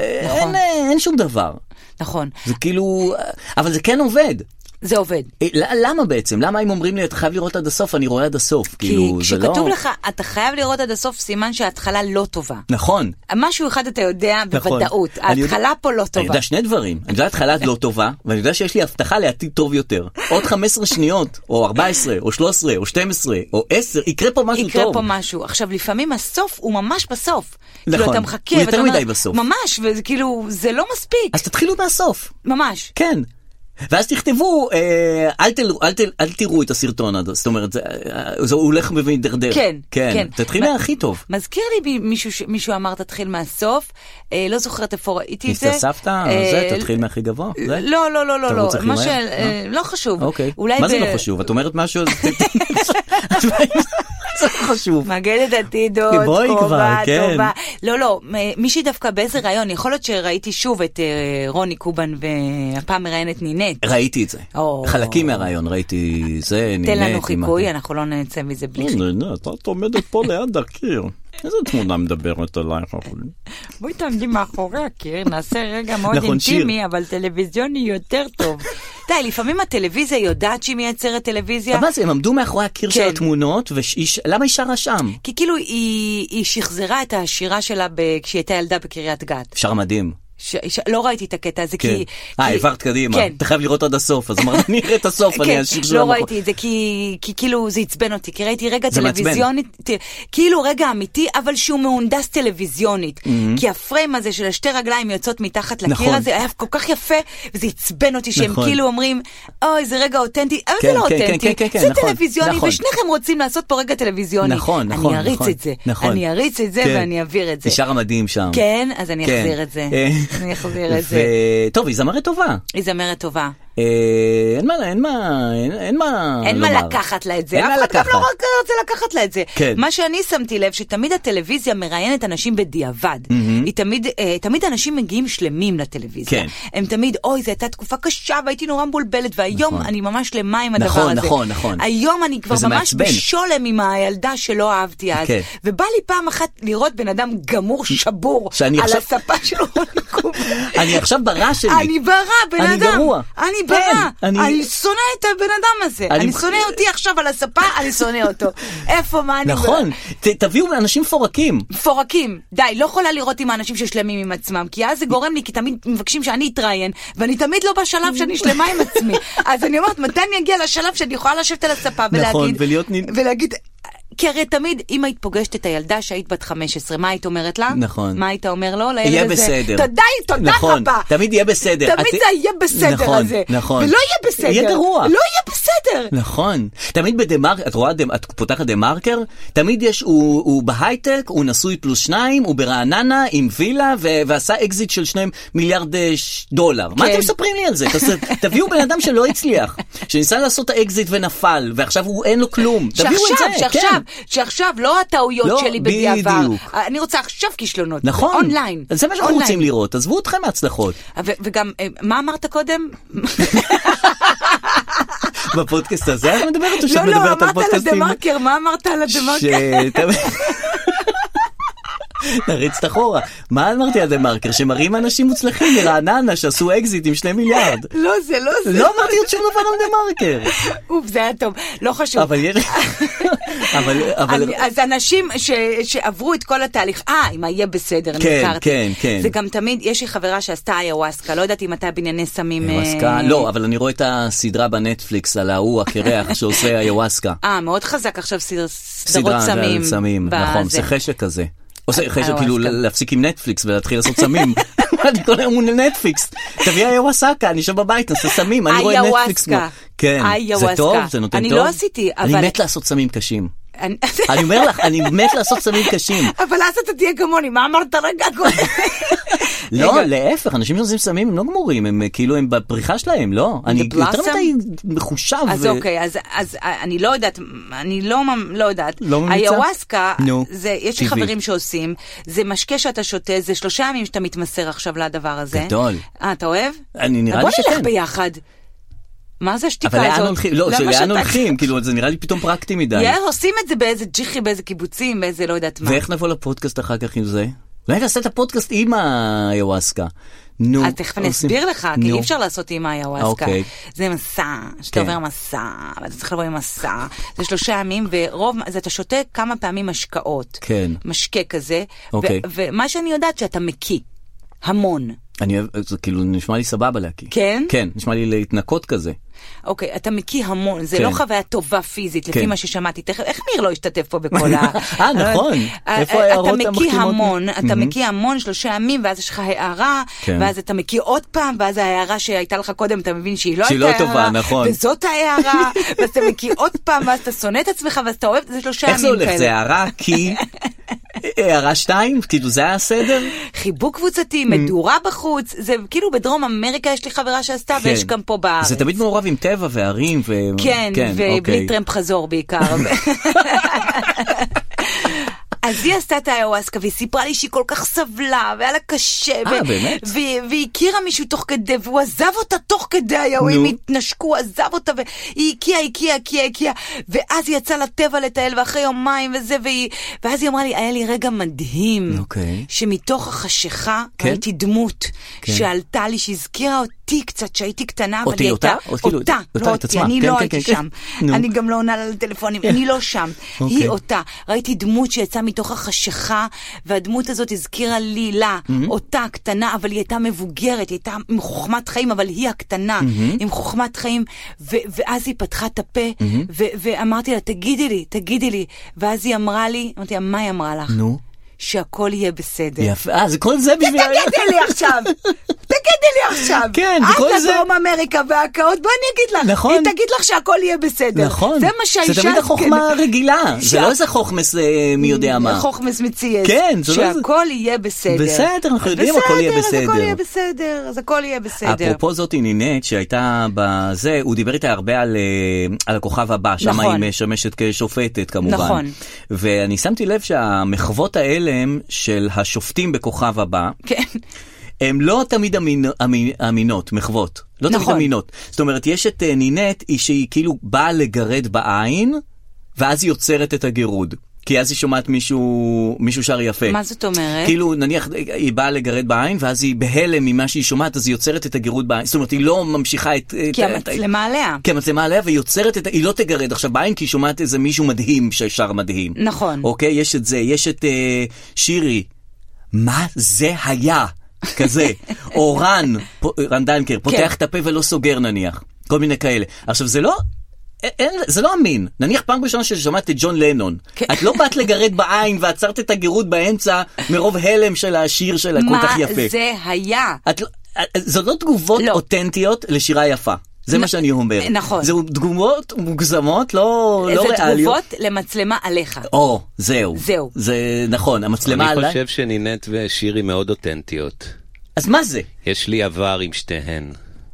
אין שום דבר. נכון. זה כאילו, אבל זה כן עובד. זה עובד. למה בעצם? למה אם אומרים לי, אתה חייב לראות עד הסוף, אני רואה עד הסוף? כי כשכתוב לך, אתה חייב לראות עד הסוף, סימן שההתחלה לא טובה. נכון. משהו אחד אתה יודע בוודאות. ההתחלה פה לא טובה. אני יודע שני דברים. אני יודע התחלה לא טובה, ואני יודע שיש לי הבטחה לעתיד טוב יותר. עוד חמש עשרה שניות, או ארבע עשרה, או שלוש עשרה, או שתים עשרה, או עשר, יקרה פה משהו טוב. יקרה פה משהו. עכשיו, לפעמים הסוף הוא ממש בסוף. נכון. אתה מחכה, הוא יותר מדי בסוף. ממש, וכאילו, זה לא מספיק. אז תתחילו מהסוף. ממש. כן. ואז תכתבו, אל תראו את הסרטון הזה, זאת אומרת, זה הולך ומדרדר. כן, כן. תתחיל מהכי טוב. מזכיר לי מישהו אמר, תתחיל מהסוף, לא זוכרת איפה ראיתי את זה. הסתספת? זה, תתחיל מהכי גבוה? לא, לא, לא, לא, לא חשוב. מה זה לא חשוב? את אומרת משהו? זה חשוב. מגדת עתידות, קרובה, טובה. לא, לא, מישהי דווקא באיזה רעיון, יכול להיות שראיתי שוב את רוני קובן והפעם מראיינת נינט. ראיתי את זה. חלקים מהרעיון, ראיתי זה, נינט. תן לנו חיקוי, אנחנו לא נצא מזה בלי חיקוי. נינט, את עומדת פה ליד הקיר. איזה תמונה מדברת עלייך? בואי תעמדי מאחורי הקיר, נעשה רגע מאוד אינטימי, אבל טלוויזיוני יותר טוב. די, לפעמים הטלוויזיה יודעת שהיא מייצרת טלוויזיה. אבל הם עמדו מאחורי הקיר של התמונות, למה היא שרה שם? כי כאילו היא שחזרה את השירה שלה כשהיא הייתה ילדה בקריית גת. שר מדהים. ש... ש... לא ראיתי את הקטע הזה, כי... אה, העברת קדימה. כן. אתה חייב לראות עד הסוף, אז אמרת, אני אראה את הסוף, אני אשיר שלום. לא ראיתי את זה, כי, כי כאילו זה הצבן אותי, כי ראיתי רגע טלוויזיונית, כאילו רגע אמיתי, אבל שהוא מהונדס טלוויזיונית. כי הפריים הזה של השתי רגליים יוצאות מתחת לקיר הזה, היה כל כך יפה, וזה הצבן אותי שהם כאילו אומרים, אוי, זה רגע אותנטי, אבל זה לא אותנטי, זה טלוויזיוני, ושניכם רוצים לעשות פה רגע טלוויזיוני. אני אריץ את זה, אני אריץ את זה ואני אעביר את זה. נשאר המדהים שם. כן, אז אני אחזיר את זה. אני אחזיר את זה. טוב, היא זמרת טובה. היא זמרת טובה. אין מה, אין מה, אין מה אין מה לקחת לה את זה. אף אחד גם לא רק רוצה לקחת לה את זה. מה שאני שמתי לב, שתמיד הטלוויזיה מראיינת אנשים בדיעבד. היא תמיד, תמיד אנשים מגיעים שלמים לטלוויזיה. הם תמיד, אוי, זו הייתה תקופה קשה, והייתי נורא מבולבלת, והיום אני ממש שלמה עם הדבר הזה. נכון, נכון. היום אני כבר ממש בשולם עם הילדה שלא אהבתי אז. ובא לי פעם אחת לראות בן אדם גמור, שבור, על הספה שלו. אני עכשיו ברע שלי. אני ברע, בן אדם. אני גרוע. אני ברע. אני שונא את הבן אדם הזה. אני שונא אותי עכשיו על הספה, אני שונא אותו. איפה, מה אני... נכון. תביאו אנשים פורקים. פורקים. די, לא יכולה לראות עם האנשים ששלמים עם עצמם, כי אז זה גורם לי, כי תמיד מבקשים שאני אתראיין, ואני תמיד לא בשלב שאני שלמה עם עצמי. אז אני אומרת, מתי אני אגיע לשלב שאני יכולה לשבת על הספה ולהגיד... כי הרי תמיד, אם היית פוגשת את הילדה שהיית בת חמש עשרה, מה היית אומרת לה? נכון. מה היית אומר לו? יהיה בסדר. תודה, תודה רבה. תמיד יהיה בסדר. תמיד זה יהיה בסדר הזה. נכון. ולא יהיה בסדר. יהיה גרוע. לא יהיה בסדר. נכון. תמיד בדמרקר, את רואה, את פותחת דמרקר, תמיד יש, הוא בהייטק, הוא נשוי פלוס שניים, הוא ברעננה עם וילה, ועשה אקזיט של שני מיליארד דולר. מה אתם מספרים לי על זה? תביאו בן אדם שלא הצליח, שניסה לעשות האקזיט ונפל, ועכשיו הוא אין לו כלום. תביאו את זה. שעכשיו, שעכשיו לא הטעויות שלי בדיעבר. אני רוצה עכשיו כישלונות. נכון. אונליין. זה מה שאנחנו רוצים לראות. עזבו אתכם מהצלחות. וגם, מה אמרת קודם? בפודקאסט הזה את מדברת או שאת מדברת על פודקאסטים? לא, לא, אמרת על הדמרקר. מה אמרת על הדמרקר? נריץ את אחורה. מה אמרתי על דמרקר? שמראים אנשים מוצלחים מרעננה שעשו אקזיט עם שני מיליארד. לא זה, לא זה. לא אמרתי עוד שום דבר על דמרקר. אוף, זה היה טוב. לא חשוב. אבל יש... אז אנשים שעברו את כל התהליך, אה, אם יהיה בסדר, נזכרתי. כן, כן. זה גם תמיד, יש לי חברה שעשתה איוואסקה, לא יודעת אם אתה בענייני סמים... איוואסקה? לא, אבל אני רואה את הסדרה בנטפליקס על ההוא, הקרח שעושה איוואסקה. אה, מאוד חזק עכשיו סדרות סמים. סמים, נכון, זה חשק כזה. עושה חשק כאילו להפסיק עם נטפליקס ולהתחיל לעשות סמים. אני כל היום נטפליקס. תביא איוואסקה, אני שם בבית, נעשה סמים, אני רואה נטפליקס. כן, זה טוב, זה נותן טוב. אני לא עשיתי, אבל... אני מת לעשות סמים קשים. אני אומר לך, אני מת לעשות סמים קשים. אבל אז אתה תהיה כמוני, מה אמרת רגע? לא, להפך, אנשים שעושים סמים הם לא גמורים, הם כאילו הם בפריחה שלהם, לא? אני יותר מדי מחושב. אז אוקיי, אז אני לא יודעת, אני לא יודעת. איוואסקה, יש לי חברים שעושים, זה משקה שאתה שותה, זה שלושה ימים שאתה מתמסר עכשיו לדבר הזה. גדול. אה, אתה אוהב? אני נראה לי שכן. בוא נלך ביחד. מה זה השתיקה הזאת? אבל לאן הולכים? לא, שלאן הולכים? כאילו, זה נראה לי פתאום פרקטי מדי. יאללה, עושים את זה באיזה ג'יחי, באיזה קיבוצים, באיזה לא יודעת מה. ואיך נבוא לפודקאסט אחר כך עם זה? אולי נעשה את הפודקאסט עם האיוואסקה. נו. אז תכף נסביר לך, כי אי אפשר לעשות עם האיוואסקה. זה מסע, שאתה עובר מסע, ואתה צריך לבוא עם מסע. זה שלושה ימים, ורוב, אז אתה שותה כמה פעמים משקאות. כן. משקה כזה. ומה שאני יודעת שאתה מקיא. המון. אני אוהב, זה כאילו נשמע לי סבבה להקיא. כן? כן, נשמע לי להתנקות כזה. אוקיי, אתה מקיא המון, זה לא חוויה טובה פיזית, לפי מה ששמעתי. איך ניר לא השתתף פה בכל ה... אה, נכון. איפה ההערות המחתימות? אתה מקיא המון, אתה מקיא המון, שלושה ימים, ואז יש לך הערה, ואז אתה מקיא עוד פעם, ואז ההערה שהייתה לך קודם, אתה מבין שהיא לא הייתה הערה, וזאת ההערה, ואז אתה מקיא עוד פעם, ואז אתה שונא את עצמך, ואז אתה אוהב, זה שלושה ימים כאלה. איך זה הולך? זה הערה כי... הערה שתיים? כאילו זה היה הסדר? חיבוק קבוצתי, מדורה בחוץ, זה כאילו בדרום אמריקה יש לי חברה שעשתה, ויש גם פה בארץ. זה תמיד מעורב עם טבע וערים. כן, ובלי טרמפ חזור בעיקר. אז היא עשתה את האיוואסקה, והיא סיפרה לי שהיא כל כך סבלה, והיה לה קשה. אה, באמת? והיא הכירה מישהו תוך כדי, והוא עזב אותה תוך כדי, הם התנשקו, עזב אותה, והיא הקיעה, הקיעה, הקיעה, הקיעה, ואז היא יצאה לטבע לטייל, ואחרי יומיים וזה, ואז היא אמרה לי, היה לי רגע מדהים, שמתוך החשיכה, ראיתי דמות, שעלתה לי, שהזכירה אותי קצת, שהייתי קטנה, אותי, אותה? אותה, לא אותי, אני לא הייתי שם. אני גם לא עונה לטלפונים, אני לא שם. היא אותה. ראיתי דמות שיצאה מתוך החשיכה, והדמות הזאת הזכירה לי, לה, אותה קטנה, אבל היא הייתה מבוגרת, היא הייתה עם חוכמת חיים, אבל היא הקטנה, עם חוכמת חיים, ואז היא פתחה את הפה, ואמרתי לה, תגידי לי, תגידי לי, ואז היא אמרה לי, אמרתי לה, מה היא אמרה לך? נו. שהכל יהיה בסדר. יפה, אה, זה כל זה בשביל... תגידי לי עכשיו, תגידי לי עכשיו. כן, וכל זה... את לדרום אמריקה והקאות, בוא אני אגיד לך. נכון. היא תגיד לך שהכל יהיה בסדר. נכון. זה מה שהאישה... זה תמיד החוכמה רגילה. זה לא איזה חוכמס מי יודע מה. חוכמס מצייץ. כן. שהכל יהיה בסדר. בסדר, אנחנו יודעים, הכל יהיה בסדר. בסדר, אז הכל יהיה בסדר. אז הכל יהיה בסדר. אפרופו זאת נינט שהייתה בזה, הוא דיבר איתה הרבה על הכוכב הבא, שם היא משמשת כשופטת כמובן. נכון. ואני שמתי לב שהמחוות האלה של השופטים בכוכב הבא, כן. הם לא תמיד אמינ... אמינ... אמינות, מחוות. לא נכון. תמיד אמינות. זאת אומרת, יש את uh, נינט, היא שהיא כאילו באה לגרד בעין, ואז היא יוצרת את הגירוד. כי אז היא שומעת מישהו, מישהו שר יפה. מה זאת אומרת? כאילו, נניח, היא באה לגרד בעין, ואז היא בהלם ממה שהיא שומעת, אז היא יוצרת את הגירוד בעין. זאת אומרת, היא לא ממשיכה את... כי המצלמה עליה. כי המצלמה עליה, והיא יוצרת את... היא לא תגרד עכשיו בעין, כי היא שומעת איזה מישהו מדהים ששר מדהים. נכון. אוקיי? יש את זה. יש את uh, שירי. מה זה היה? כזה. או רן, רן דנקר, פותח את הפה ולא סוגר נניח. כל מיני כאלה. עכשיו, זה לא... אין, זה לא אמין. נניח פעם ראשונה ששמעת את ג'ון לנון. את לא באת לגרד בעין ועצרת את הגירוד באמצע מרוב הלם של השיר שלה, כל כך יפה. מה זה היה? זו לא תגובות אותנטיות לשירה יפה. זה מה שאני אומר. נכון. זו תגובות מוגזמות, לא ריאליות. זה תגובות למצלמה עליך. או, זהו. זהו. זה נכון, המצלמה עליי. אני חושב שנינט ושירי מאוד אותנטיות. אז מה זה? יש לי עבר עם שתיהן.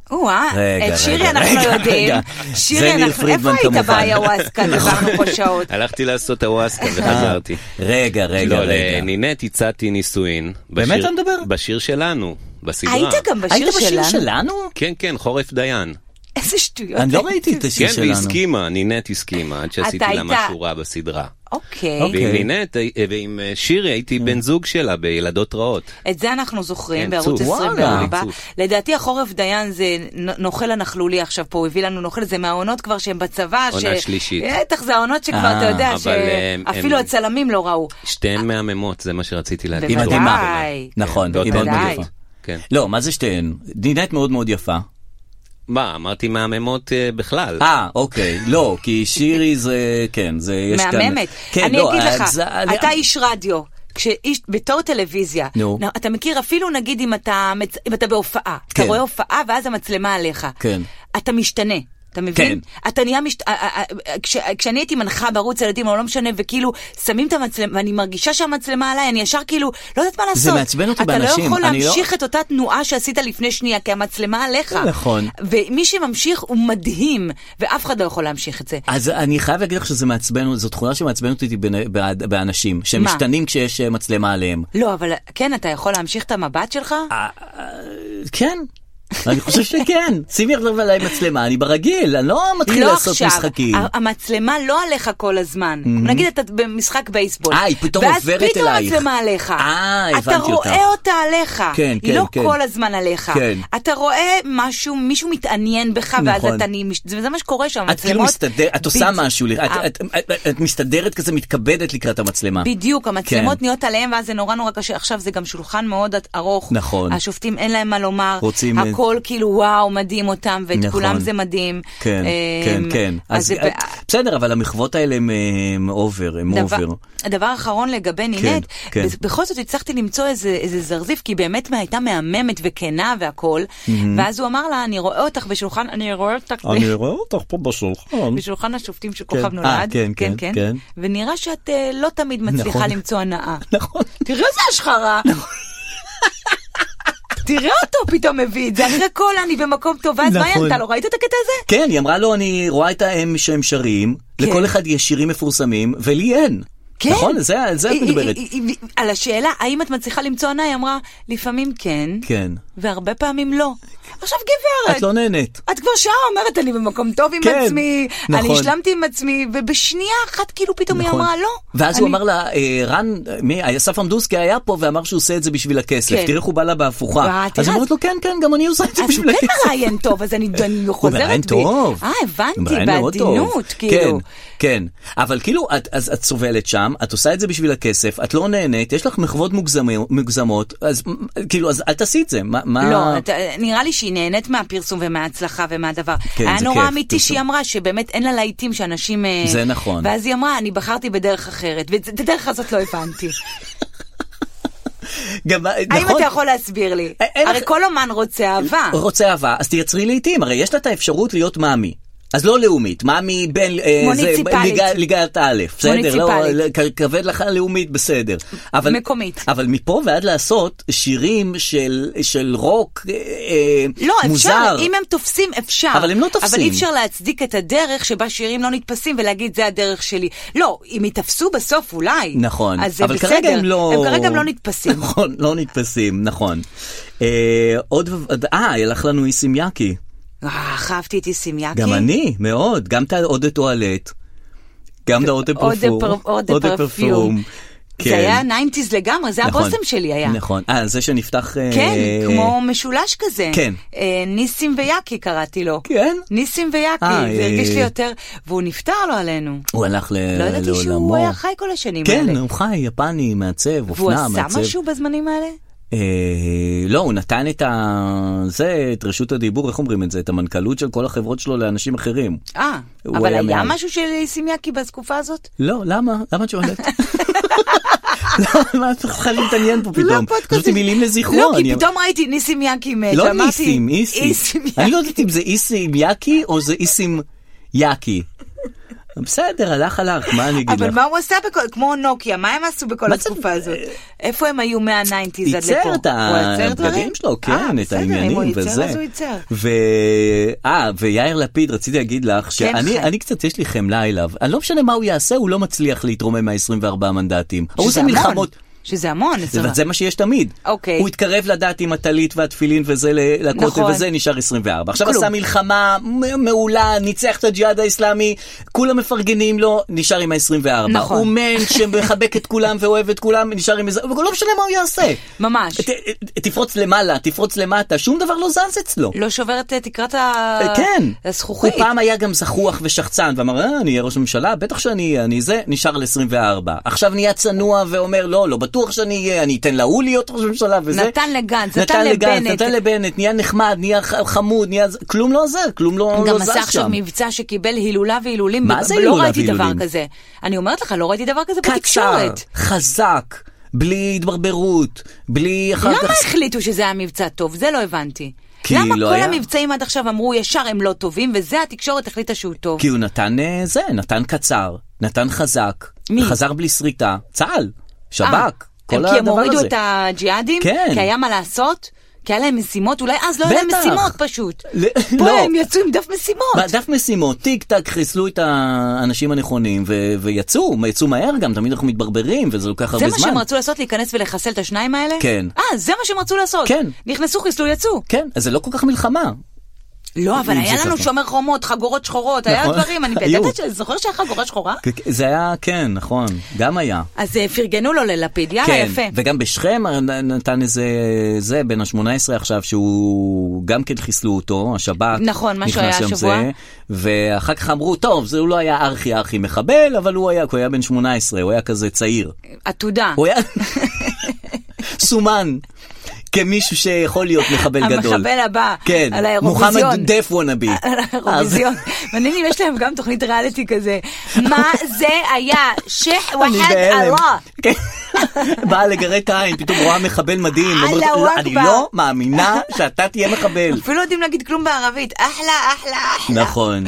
את שירי אנחנו יודעים. שירי, איפה היית באיוואסקה? דיברנו פה שעות. הלכתי לעשות איוואסקה וחזרתי. רגע, רגע, לא, רגע. לנינט הצעתי נישואין. באמת אתה מדבר? בשיר שלנו, בסדרה. היית גם בשיר שלנו? היית בשיר שלנו? כן, כן, חורף דיין. איזה שטויות. אני לא ראיתי את השיר שלנו. כן, והסכימה, נינט הסכימה, עד שעשיתי לה משהו רע בסדרה. אוקיי. ועם נינט ועם שירי הייתי בן זוג שלה בילדות רעות. את זה אנחנו זוכרים בערוץ עשרים וארבע. לדעתי החורף דיין זה נוכל הנכלולי עכשיו פה, הוא הביא לנו נוכל, זה מהעונות כבר שהם בצבא. עונה שלישית. בטח זה העונות שכבר אתה יודע שאפילו הצלמים לא ראו. שתיהן מהממות, זה מה שרציתי להגיד. בוודאי. נכון, היא מאוד מאוד יפה. לא, מה זה שתיהן? נינט מאוד מאוד יפה. מה, אמרתי מהממות בכלל. אה, אוקיי. לא, כי שירי זה, כן, זה יש כאן... מהממת. אני אגיד לך, אתה איש רדיו, בתור טלוויזיה, אתה מכיר אפילו נגיד אם אתה בהופעה, אתה רואה הופעה ואז המצלמה עליך. אתה משתנה. אתה מבין? אתה נהיה משת... כשאני הייתי מנחה בערוץ ילדים, או לא משנה, וכאילו שמים את המצלמה, ואני מרגישה שהמצלמה עליי, אני ישר כאילו, לא יודעת מה לעשות. זה מעצבן אותי באנשים. אתה לא יכול להמשיך את אותה תנועה שעשית לפני שנייה, כי המצלמה עליך. נכון. ומי שממשיך הוא מדהים, ואף אחד לא יכול להמשיך את זה. אז אני חייב להגיד לך שזה מעצבן, זו תכונה שמעצבנת אותי באנשים, שהם משתנים כשיש מצלמה עליהם. לא, אבל כן, אתה יכול להמשיך את המבט שלך? כן. אני חושב שכן. שימי עכשיו עליי מצלמה, אני ברגיל, אני לא מתחיל לעשות משחקים. המצלמה לא עליך כל הזמן. נגיד אתה במשחק בייסבול. אה, היא פתאום עוברת אלייך. ואז פתאום המצלמה עליך. אה, הבנתי אותה. אתה רואה אותה עליך. כן, כן, היא לא כן. כל הזמן עליך. כן. אתה רואה משהו, מישהו מתעניין בך, ואז אתה נהיה, זה מה שקורה שם. את כאילו מסתדרת, את עושה משהו, את מסתדרת כזה, מתכבדת לקראת המצלמה. בדיוק, המצלמות נהיות עליהם, ואז זה נורא נורא קשה. עכשיו זה גם שולחן מאוד ארוך. נכון. השופטים אין להם מה לומר. רוצים הכל כאילו וואו, מדהים אותם, ואת כולם זה מדהים. כן, כן, כן. בסדר, אבל המחוות האלה הם אובר, הם אובר. הדבר האחרון לגבי נינט, בכל זאת הצלחתי למצוא איזה זרזיף, כי באמת הייתה מהממת וכנה והכל, ואז הוא אמר לה, אני רואה אותך בשולחן, אני רואה אותך אני רואה אותך פה בשולחן. בשולחן השופטים של כוכב נולד. כן, כן, כן. ונראה שאת לא תמיד מצליחה למצוא הנאה. נכון. תראה זה השחרה. תראה אותו פתאום מביא את זה, אחרי כל אני במקום טוב, אז מה היא ענתה לו? ראית את הקטע הזה? כן, היא אמרה לו, אני רואה את הם שהם שרים, לכל אחד יש שירים מפורסמים, ולי אין. כן. נכון? זה, זה את מדברת. על השאלה, האם את מצליחה למצוא ענה, היא אמרה, לפעמים כן, כן. והרבה פעמים לא. עכשיו גברת. את לא נהנית. את כבר שעה אומרת, אני במקום טוב עם כן, עצמי, נכון. אני השלמתי עם עצמי, ובשנייה אחת כאילו פתאום נכון. היא אמרה, לא. ואז אני... הוא אמר לה, רן, מי, אסף עמדוסקי היה פה ואמר שהוא עושה את זה בשביל הכסף. כן. תראה איך הוא בא לה בהפוכה. אז הוא אומרת לו, כן, כן, גם אני עושה את זה בשביל הכסף. אז הוא כן מראיין טוב, אז אני חוזרת בי. הוא מראיין טוב. אה, הבנתי, בעדינות, כאילו. כן, אבל כאילו, את, אז את סובלת שם, את עושה את זה בשביל הכסף, את לא נהנית, יש לך מחוות מוגזמות, אז כאילו, אז אל תעשי את זה. מה... לא, את, נראה לי שהיא נהנית מהפרסום ומההצלחה ומהדבר. כן, היה נורא כיף, אמיתי פרסום. שהיא אמרה שבאמת אין לה להיטים שאנשים... זה נכון. ואז היא אמרה, אני בחרתי בדרך אחרת, ואת הדרך הזאת לא הבנתי. גם, האם נכון? אתה יכול להסביר לי? הרי כל אומן רוצה אהבה. רוצה אהבה, אז תייצרי לעיתים, הרי יש לה את האפשרות להיות מאמי. אז לא לאומית, מאמי בין... מוניציפלית. ליגת א', בסדר? מוניציפלית. לא, כבד לך לאומית, בסדר. אבל, מקומית. אבל מפה ועד לעשות שירים של, של רוק לא, מוזר. אפשר, אם הם תופסים, אפשר. אבל הם לא תופסים. אבל אי אפשר להצדיק את הדרך שבה שירים לא נתפסים ולהגיד, זה הדרך שלי. לא, אם יתפסו בסוף אולי. נכון. אז זה אבל בסדר. כרגע הם לא... הם כרגע הם לא נתפסים. נכון, לא נתפסים, נכון. אה, עוד... אה, ילך לנו איסים יאקי. אהבתי את איסים יאקי. גם אני, מאוד. גם את העוד טואלט. גם את העוד פרפום. עוד פרפיום. זה היה ניינטיז לגמרי, זה הבוסם שלי היה. נכון. אה, זה שנפתח... כן, כמו משולש כזה. כן. ניסים ויאקי קראתי לו. כן? ניסים ויאקי, זה הרגיש לי יותר. והוא נפטר לו עלינו. הוא הלך לעולמו. לא ידעתי שהוא היה חי כל השנים האלה. כן, הוא חי, יפני, מעצב, אופנה, מעצב. והוא עשה משהו בזמנים האלה? לא, הוא נתן את ה... זה, את רשות הדיבור, איך אומרים את זה? את המנכ"לות של כל החברות שלו לאנשים אחרים. אה, אבל היה משהו של איסים יאקי בתקופה הזאת? לא, למה? למה את שואלת? מה את צריכה להתעניין פה פתאום? פשוט עם מילים לזכרו. לא, כי פתאום ראיתי ניסים יאקי מת. לא ניסים, איסים. אני לא יודעת אם זה איסים יאקי או זה איסים יאקי. בסדר, הלך הלך, מה אני אגיד לך? אבל מה הוא עשה בכל, כמו נוקיה, מה הם עשו בכל התקופה הזאת? איפה הם היו מה-ניינטיז עד לפה? ייצר את הדברים שלו, כן, את העניינים וזה. בסדר, אם הוא ייצר, אז הוא ייצר. אה, ויאיר לפיד, רציתי להגיד לך, שאני קצת, יש לי חמלה אליו, אני לא משנה מה הוא יעשה, הוא לא מצליח להתרומם מה-עשרים וארבעה מנדטים. הוא עושה מלחמות. שזה המון. זה מה שיש תמיד. הוא התקרב לדעת עם הטלית והתפילין וזה לכותל וזה נשאר עשרים וארבע. עכשיו עשה מלחמה מעולה, ניצח את הג'יהאד האסלאמי, כולם מפרגנים לו, נשאר עם ה-עשרים וארבע. הוא מן שמחבק את כולם ואוהב את כולם, נשאר עם זה, לא משנה מה הוא יעשה. ממש. תפרוץ למעלה, תפרוץ למטה, שום דבר לא זז אצלו. לא שובר את תקרת הזכוכית. הוא פעם היה גם זחוח ושחצן, ואמר, אני אהיה ראש ממשלה, בטח שאני, אני זה, נשאר ל-עשרים וארבע. עכשיו נהיה צנוע ואומר, לא, לא בטוח שאני אהיה, אני אתן להוא להיות ראש ממשלה וזה. נתן לגנץ, נתן לבנט. נתן לבנט, נהיה נחמד, נהיה חמוד, נהיה... כלום לא עזר, כלום לא זז שם. גם עשה עכשיו מבצע שקיבל הילולה והילולים. מה זה הילולה והילולים? לא ראיתי דבר כזה. אני אומרת לך, לא ראיתי דבר כזה בתקשורת. קצר, חזק, בלי התברברות, בלי... למה החליטו שזה היה מבצע טוב? זה לא הבנתי. למה כל המבצעים עד עכשיו אמרו ישר הם לא טובים, וזה התקשורת החליטה שהוא טוב? כי הוא נתן זה, נתן קצר, נתן חזק, חזר בלי שריטה, צה"ל, שב"כ. כי הם הורידו את הג'יהאדים? כי היה מה לעשות? כי היה להם משימות? אולי אז לא היה להם משימות פשוט. פה הם יצאו עם דף משימות. דף משימות, טיק טק, חיסלו את האנשים הנכונים ויצאו, יצאו מהר גם, תמיד אנחנו מתברברים וזה לוקח הרבה זמן. זה מה שהם רצו לעשות, להיכנס ולחסל את השניים האלה? כן. אה, זה מה שהם רצו לעשות. כן. נכנסו, חיסלו, יצאו. כן, אז זה לא כל כך מלחמה. לא, אבל היה לנו שומר חומות, חגורות שחורות, היה דברים, אני בדעת שאני זוכר שהיה חגורה שחורה? זה היה, כן, נכון, גם היה. אז פרגנו לו ללפיד, יאללה, יפה. וגם בשכם נתן איזה, זה, בין ה-שמונה עשרה עכשיו, שהוא גם כן חיסלו אותו, השב"כ. נכון, משהו היה השבוע. ואחר כך אמרו, טוב, זה לא היה ארכי ארכי מחבל, אבל הוא היה, הוא היה בן שמונה עשרה, הוא היה כזה צעיר. עתודה. הוא היה סומן. כמישהו שיכול להיות מחבל גדול. המחבל הבא. כן. על האירוויזיון. מוחמד דף וונאבי. על האירוויזיון. מעניין אם יש להם גם תוכנית ריאליטי כזה. מה זה היה? שח וחד אללה. באה לגרד עין, פתאום רואה מחבל מדהים. אני לא מאמינה שאתה תהיה מחבל. אפילו לא יודעים להגיד כלום בערבית. אחלה, אחלה, אחלה. נכון.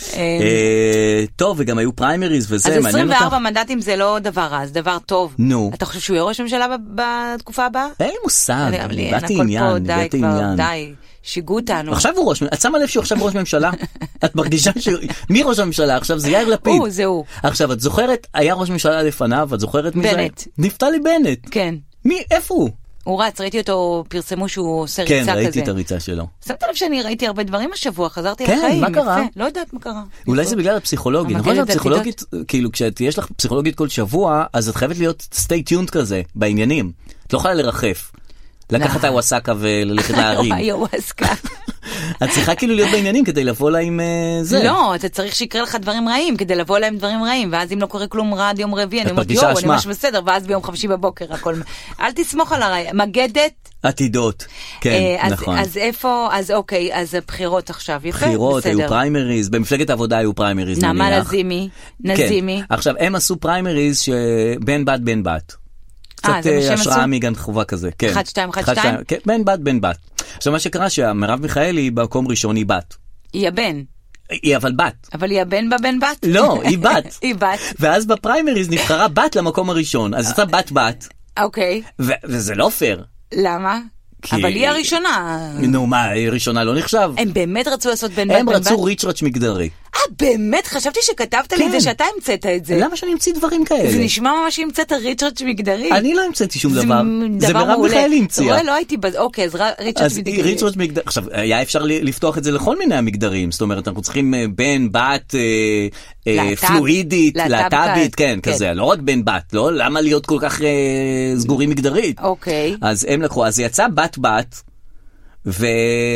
טוב, וגם היו פריימריז וזה. אז עשרים וארבע מנדטים זה לא דבר רע, זה דבר טוב. נו. אתה חושב שהוא יהיה ראש ממשלה בתקופה הבאה? אין לי מושג, באתי עניין, באתי עניין. די, שיגעו אותנו. עכשיו הוא ראש, את שמה לב שהוא עכשיו ראש ממשלה? את מרגישה ש... מי ראש הממשלה? עכשיו זה יאיר לפיד. הוא, זה הוא. עכשיו, את זוכרת, היה ראש ממשלה לפניו, את זוכרת מי זה? בנט. נפתלי בנט. כן. מי, איפה הוא? הוא רץ, ראיתי אותו, פרסמו שהוא עושה ריצה כזה. כן, ראיתי את הריצה שלו. שמת לב שאני ראיתי הרבה דברים השבוע, חזרתי לחיים. כן, מה קרה? לא יודעת מה קרה. אולי זה בגלל הפסיכולוגית. נכון, הפסיכולוגית, כאילו, כשיש לך פסיכולוגית כל שבוע, אז את חייבת להיות stay tuned כזה, בעניינים. את לא יכולה לרחף. לקחת את הווסקה וללכת להרים. וואי, הווסקה. את צריכה כאילו להיות בעניינים כדי לבוא לה עם זה. לא, אתה צריך שיקרה לך דברים רעים, כדי לבוא להם דברים רעים, ואז אם לא קורה כלום רע עד יום רביעי, אני אומרת, יואו, אני ממש בסדר, ואז ביום חמישי בבוקר הכל... אל תסמוך על הרעי, מגדת. עתידות, כן, נכון. אז איפה, אז אוקיי, אז הבחירות עכשיו, יפה, בחירות, היו פריימריז, במפלגת העבודה היו פריימריז, נניח. נעמה לזימי, נזימי. עכשיו, הם עשו פריימריז שבן בת בן בת. קצת השראה מגן חובה כזה. אחד, שתיים, אחד, שתיים? כן, בן בת, בן בת. עכשיו מה שקרה שהמרב מיכאלי במקום ראשון היא בת. היא הבן. היא אבל בת. אבל היא הבן בבן בת? לא, היא בת. היא בת. ואז בפריימריז נבחרה בת למקום הראשון. אז יצא בת בת. אוקיי. וזה לא פייר. למה? אבל היא הראשונה. נו, מה, היא ראשונה לא נחשב? הם באמת רצו לעשות בן בת בן בת? הם רצו ריצ'רץ' מגדרי. אה, באמת? חשבתי שכתבת לי את זה שאתה המצאת את זה. למה שאני המציא דברים כאלה? זה נשמע ממש המצאת ריצ'רץ' מגדרי. אני לא המצאתי שום דבר. זה מרב מיכאלי המציאה. רואה, לא הייתי בזה. אוקיי, אז ריצ'רץ' מגדרי. ריצ'רץ' מגדרי. עכשיו, היה אפשר לפתוח את זה לכל מיני המגדרים. זאת אומרת, אנחנו צריכים בן, בת, פלואידית, להט"בית, כן, כזה. לא רק בן, בת. לא, למה להיות כל כך סגורים מגדרית? אוקיי. אז הם לקחו, אז יצא בת, בת, ו...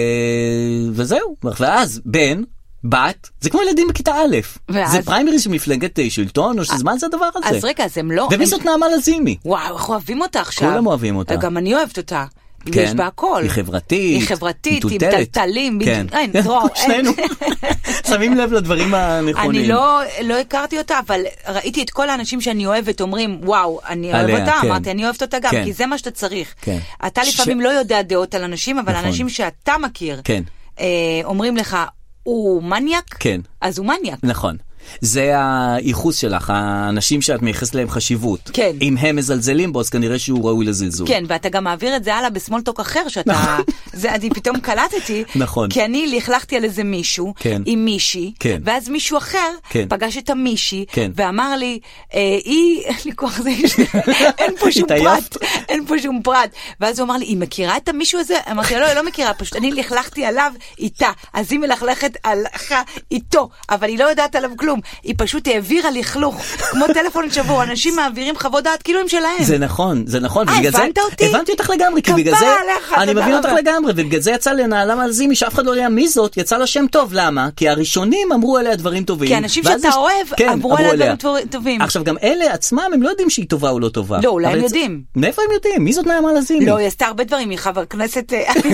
וזהו. ואז בן, בת, זה כמו ילדים בכיתה א', ואז... זה פריימריז של מפלגת שלטון, או שזמן זה הדבר הזה. אז רגע, אז הם לא... ומי זאת נעמה לזימי? וואו, איך אוהבים אותה עכשיו. כולם אוהבים אותה. גם אני אוהבת אותה. כן, יש בה הכל. היא חברתית, היא חברתית, עם טלטלים. כן, שנינו. שמים לב לדברים הנכונים. אני לא, לא הכרתי אותה, אבל ראיתי את כל האנשים שאני אוהבת, אומרים, וואו, אני אוהב אותה, אמרתי, אני אוהבת אותה גם, כי זה מה שאתה צריך. אתה לפעמים לא יודע דעות על אנשים, אבל אנשים שאתה מכיר, אומרים לך, הוא מניאק? כן. אז הוא מניאק. נכון. זה הייחוס שלך, האנשים שאת מייחסת להם חשיבות. כן. אם הם מזלזלים בו, אז כנראה שהוא ראוי לזלזול. כן, ואתה גם מעביר את זה הלאה בסמולטוק אחר, שאתה... נכון. זה, אני פתאום קלטתי, נכון. כי אני לכלכתי על איזה מישהו, כן. עם מישהי, כן. ואז מישהו אחר כן. פגש את המישהי, כן. ואמר לי, אה, היא, אין לי כוח זה, אין פה שום פרט, אין פה שום פרט. ואז הוא אמר לי, היא מכירה את המישהו הזה? אמרתי, לא, היא לא מכירה, פשוט אני לכלכתי עליו איתה, אז היא מלכלכת עליך איתו, אבל היא לא יודעת עליו כלום. היא פשוט העבירה לכלוך, כמו טלפון שבוע, אנשים מעבירים חוות דעת כאילו הם שלהם. זה נכון, זה נכון. אה, הבנת אותי? הבנתי אותך לגמרי, כי בגלל זה, אני מבין אותך לגמרי, ובגלל זה יצא לנעמה לזימי, שאף אחד לא יודע מי זאת, יצא לה שם טוב, למה? כי הראשונים אמרו עליה דברים טובים. כי אנשים שאתה אוהב, אמרו עליה דברים טובים. עכשיו גם אלה עצמם, הם לא יודעים שהיא טובה או לא טובה. לא, אולי הם יודעים. מאיפה הם יודעים? מי זאת נעמה לזימי? לא, היא עשתה הרבה דברים, היא חבר כנסת...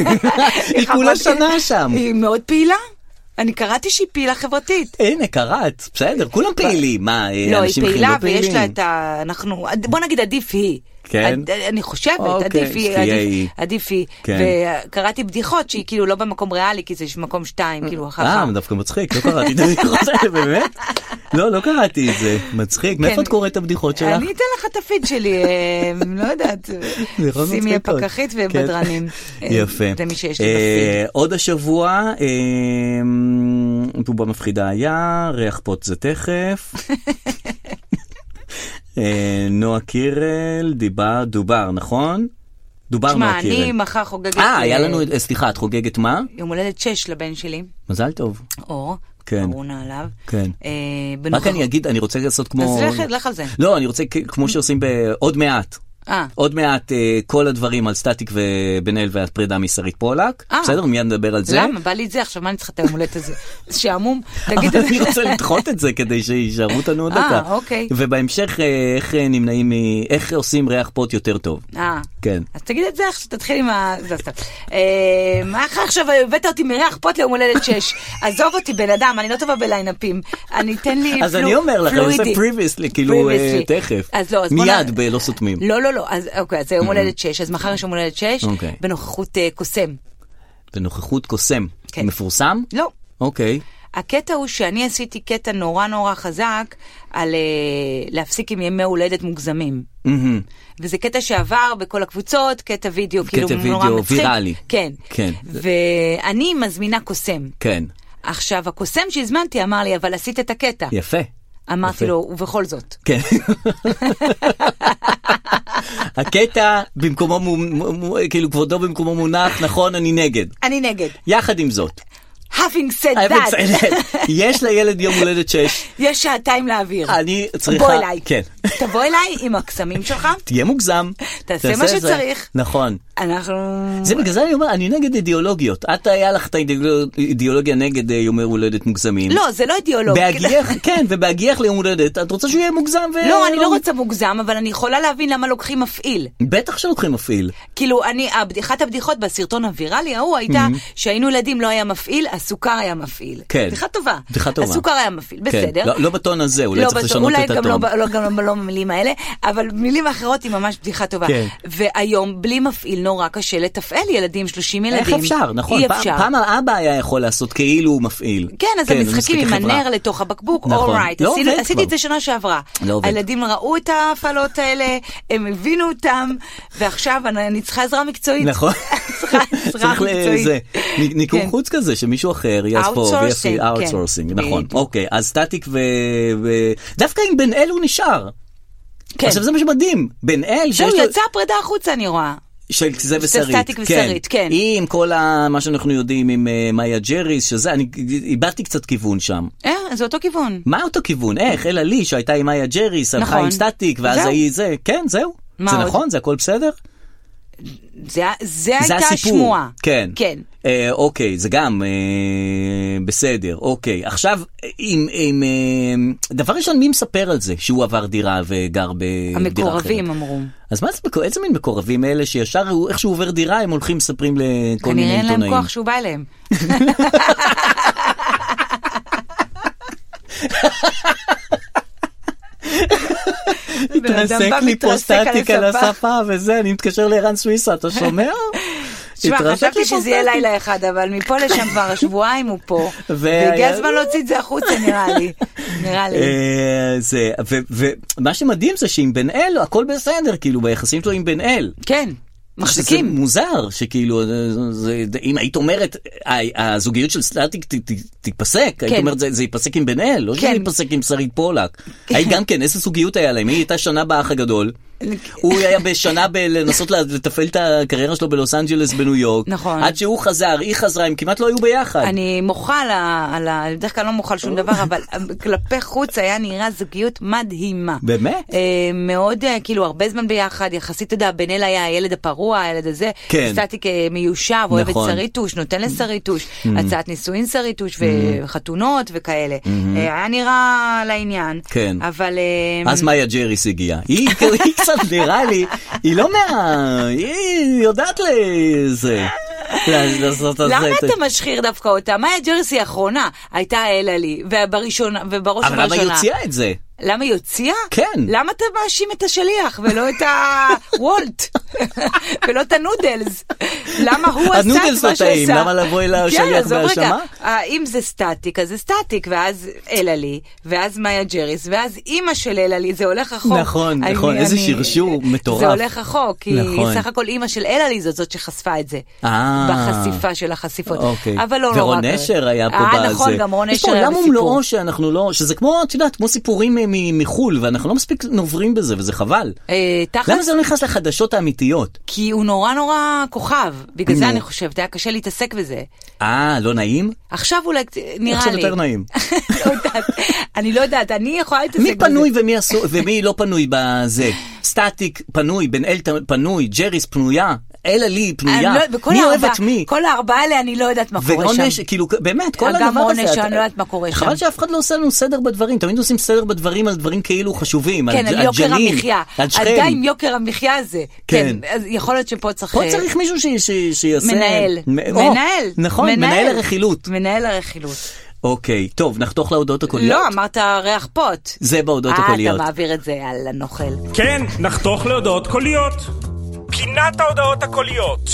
היא כולה שנה שם. היא מאוד פעילה. אני קראתי שהיא פעילה חברתית. הנה, קראת, בסדר, כולם פעילים. מה, לא, היא פעילה ויש לה את ה... אנחנו, בוא נגיד עדיף היא. כן? אני חושבת, עדיף היא, עדיף היא. וקראתי בדיחות שהיא כאילו לא במקום ריאלי, כי זה מקום שתיים, כאילו חכם. אה, דווקא מצחיק, לא קראתי את הבדיחות האלה, באמת? לא, לא קראתי את זה, מצחיק. מאיפה את קוראת את הבדיחות שלך? אני אתן לך את הפיד שלי, לא יודעת. שימי הפקחית ובדרנים. יפה. זה מי שיש לי בפיד. עוד השבוע, בובה מפחידה היה, ריח פוט זה תכף. נועה קירל, דיבר, דובר, נכון? דובר נועה קירל. שמע, אני מחר חוגגת... אה, היה לנו, סליחה, את חוגגת מה? יום הולדת שש לבן שלי. מזל טוב. אור, כן. קורונה עליו. כן. רק אני אגיד, אני רוצה לעשות כמו... אז לך על זה. לא, אני רוצה כמו שעושים בעוד מעט. עוד מעט כל הדברים על סטטיק ובן אל והפרידה משרית פולק. בסדר, מיד נדבר על זה. למה? בא לי את זה, עכשיו מה אני צריכה את היומולדת הזה? שעמום, תגיד את זה. אני רוצה לדחות את זה כדי שישארו אותנו עוד דקה. אה, אוקיי. ובהמשך, איך נמנעים, איך עושים ריח פוט יותר טוב. אה. כן. אז תגיד את זה, תתחיל עם ה... זה סתם. מה אחרי עכשיו הבאת אותי מריח פוט ליומולדת שש? עזוב אותי בן אדם, אני לא טובה בליינאפים. אני תן לי אז אני אומר לך, אני עושה previously, כאילו תכף. מיד בלא סותמים. לא, לא, לא. אז אוקיי, אז זה יום הולדת שש, אז מחר יש יום הולדת שש, בנוכחות קוסם. בנוכחות קוסם. מפורסם? לא. אוקיי. הקטע הוא שאני עשיתי קטע נורא נורא חזק על להפסיק עם ימי הולדת מוגזמים. וזה קטע שעבר בכל הקבוצות, קטע וידאו, כאילו נורא מצחיק. קטע וידאו ויראלי. כן. כן. ואני מזמינה קוסם. כן. עכשיו, הקוסם שהזמנתי אמר לי, אבל עשית את הקטע. יפה. אמרתי לו, ובכל זאת. כן. הקטע במקומו, כאילו כבודו במקומו מונח, נכון, אני נגד. אני נגד. יחד עם זאת. Having said that. יש לילד יום הולדת שש. יש שעתיים להעביר. אני צריכה... בוא אליי. כן. תבוא אליי עם הקסמים שלך. תהיה מוגזם. תעשה מה שצריך. נכון. אנחנו... זה בגלל זה אני אומר, אני נגד אידיאולוגיות. את היה לך את האידיאולוגיה נגד יום הולדת מוגזמים. לא, זה לא אידיאולוגיה. בהגיח, כן, ובהגיח ליום הולדת, את רוצה שהוא יהיה מוגזם ו... לא, אני לא רוצה מוגזם, אבל אני יכולה להבין למה לוקחים מפעיל. בטח שלוקחים מפעיל. כאילו, אני, אחת הבדיחות בסרטון הוויראלי ההוא הייתה שהיינו ילדים לא היה מפעיל, הסוכר היה מפעיל. כן. בדיחה טובה. בדיחה טובה. הסוכר היה מפעיל, בסדר. לא בטון הזה, אולי צריך לשנות את הטון. אולי גם לא במילים האלה, אבל מילים אחרות היא ממש בדיחה טובה. והיום, בלי מפעיל נורא קשה לתפעל ילדים, שלושים ילדים. איך אפשר, נכון. פעם האבא היה יכול לעשות כאילו הוא מפעיל. כן, אז המשחקים עם הנר לתוך הבקבוק, אורייט. עשיתי את זה שנה שעברה. הילדים ראו את ההפעלות האלה, הם הבינו אותם, ועכשיו אני צריכה עזרה מקצועית. נכון. עזרה מקצועית. ניקום חוץ כזה, שמישהו אחר יעשו ויעשי אאוטסורסינג. נכון. אוקיי, אז סטטיק ו... דווקא עם בן אל הוא נשאר. עכשיו זה מה שמדהים. בן אל... זהו, יצא פרידה החוצה, אני רואה. של זה ושרית. סטטיק ושרית, כן. עם כל מה שאנחנו יודעים עם מאיה ג'ריס, שזה, אני איבדתי קצת כיוון שם. אה, זה אותו כיוון. מה אותו כיוון? איך? אלא לי שהייתה עם מאיה ג'ריס, הלכה עם סטטיק, ואז היא זה. כן, זהו. זה נכון? זה הכל בסדר? זה הייתה השמועה. כן. כן. אוקיי, זה גם בסדר. אוקיי, עכשיו, דבר ראשון, מי מספר על זה שהוא עבר דירה וגר בדירה אחרת? המקורבים אמרו. אז מה זה, איזה מין מקורבים האלה שישר, איך שהוא עובר דירה, הם הולכים מספרים לכל מיני עיתונאים? כנראה אין להם כוח שהוא בא אליהם. מתרסק לי פה סטטיק על השפה וזה, אני מתקשר לערן סוויסה, אתה שומע? תשמע, חשבתי שזה יהיה לילה אחד, אבל מפה לשם כבר השבועיים הוא פה, והגיע הזמן להוציא את זה החוצה, נראה לי. נראה לי. ומה שמדהים זה שעם בן אל, הכל בסדר, כאילו, ביחסים שלו עם בן אל. כן. מחזיקים. זה מוזר, שכאילו, אם היית אומרת, הזוגיות של סטטיק תיפסק, היית אומרת, זה ייפסק עם בן אל, לא שזה ייפסק עם שרית פולק. היית גם כן, איזה זוגיות היה להם? היא הייתה שנה באח הגדול, הוא היה בשנה לנסות לתפעל את הקריירה שלו בלוס אנג'לס בניו יורק, נכון. עד שהוא חזר, היא חזרה, הם כמעט לא היו ביחד. אני מוחה על ה... בדרך כלל לא מוחה על שום דבר, אבל כלפי חוץ היה נראה זוגיות מדהימה. באמת? מאוד, כאילו, הרבה זמן ביחד, יחסית, אתה יודע, בן אל היה הילד הפרוע, הילד הזה, סטטיק מיושב, אוהב את שריטוש, נותן לשריטוש, הצעת נישואין שריטוש, וחתונות וכאלה. היה נראה לעניין. כן. אבל... אז מאיה ג'ריס הגיעה. היא קצת נראה לי, היא לא מה... היא יודעת לזה. למה אתה משחיר דווקא אותה? מאיה ג'ריס היא האחרונה, הייתה אלה לי, ובראש ובראשונה. אבל למה היא הוציאה את זה? למה היא הוציאה? כן. למה אתה מאשים את השליח ולא את הוולט? ולא את הנודלס? למה הוא עשה את מה שעשה? הנודלס לא טעים, למה לבוא אל השליח בהאשמה? אם זה סטטיק, אז זה סטטיק, ואז אללי, ואז מאיה ג'ריס, ואז אימא של אללי, זה הולך רחוק. נכון, נכון, איזה שרשור מטורף. זה הולך רחוק, כי סך הכל אימא של אללי זאת זאת שחשפה את זה. בחשיפה של החשיפות. אבל לא נורא. ורון נשר היה פה בזה. נכון, גם רון נשר היה בסיפור. שזה כמו, את יודעת, כמו סיפורים מחול, ואנחנו לא מספיק נוברים בזה, וזה חבל. למה זה לא נכנס לחדשות האמיתיות? כי הוא נורא נורא כוכב. בגלל זה אני חושבת, היה קשה להתעסק בזה. אה, לא נעים? עכשיו אולי נראה לי. עכשיו יותר נעים. אני לא יודעת, אני יכולה להתעסק בזה. מי פנוי ומי לא פנוי בזה? סטטיק פנוי, בן אל פנוי, ג'ריס פנויה, אלה לי פנויה, מי אוהבת מי? כל הארבעה האלה אני לא יודעת מה קורה שם. ועונש, כאילו, באמת, כל הדבר הזה. גם עונש, אני לא יודעת מה קורה שם. חבל שאף אחד לא עושה לנו סדר בדברים, תמיד עושים סדר בדברים על דברים כאילו חשובים, כן, על יוקר המחיה. על די עם יוקר המחיה הזה. כן, אז יכול להיות שפה צריך... פה צריך מישהו שיעשה... מנהל. מנהל. נכון, מנהל הרכילות. מנהל הרכילות. אוקיי, טוב, נחתוך להודעות הקוליות. לא, אמרת ריח פוט. זה בהודעות הקוליות. אתה מעביר את זה על הנוכל. כן, נחתוך להודעות קוליות. פינת ההודעות הקוליות.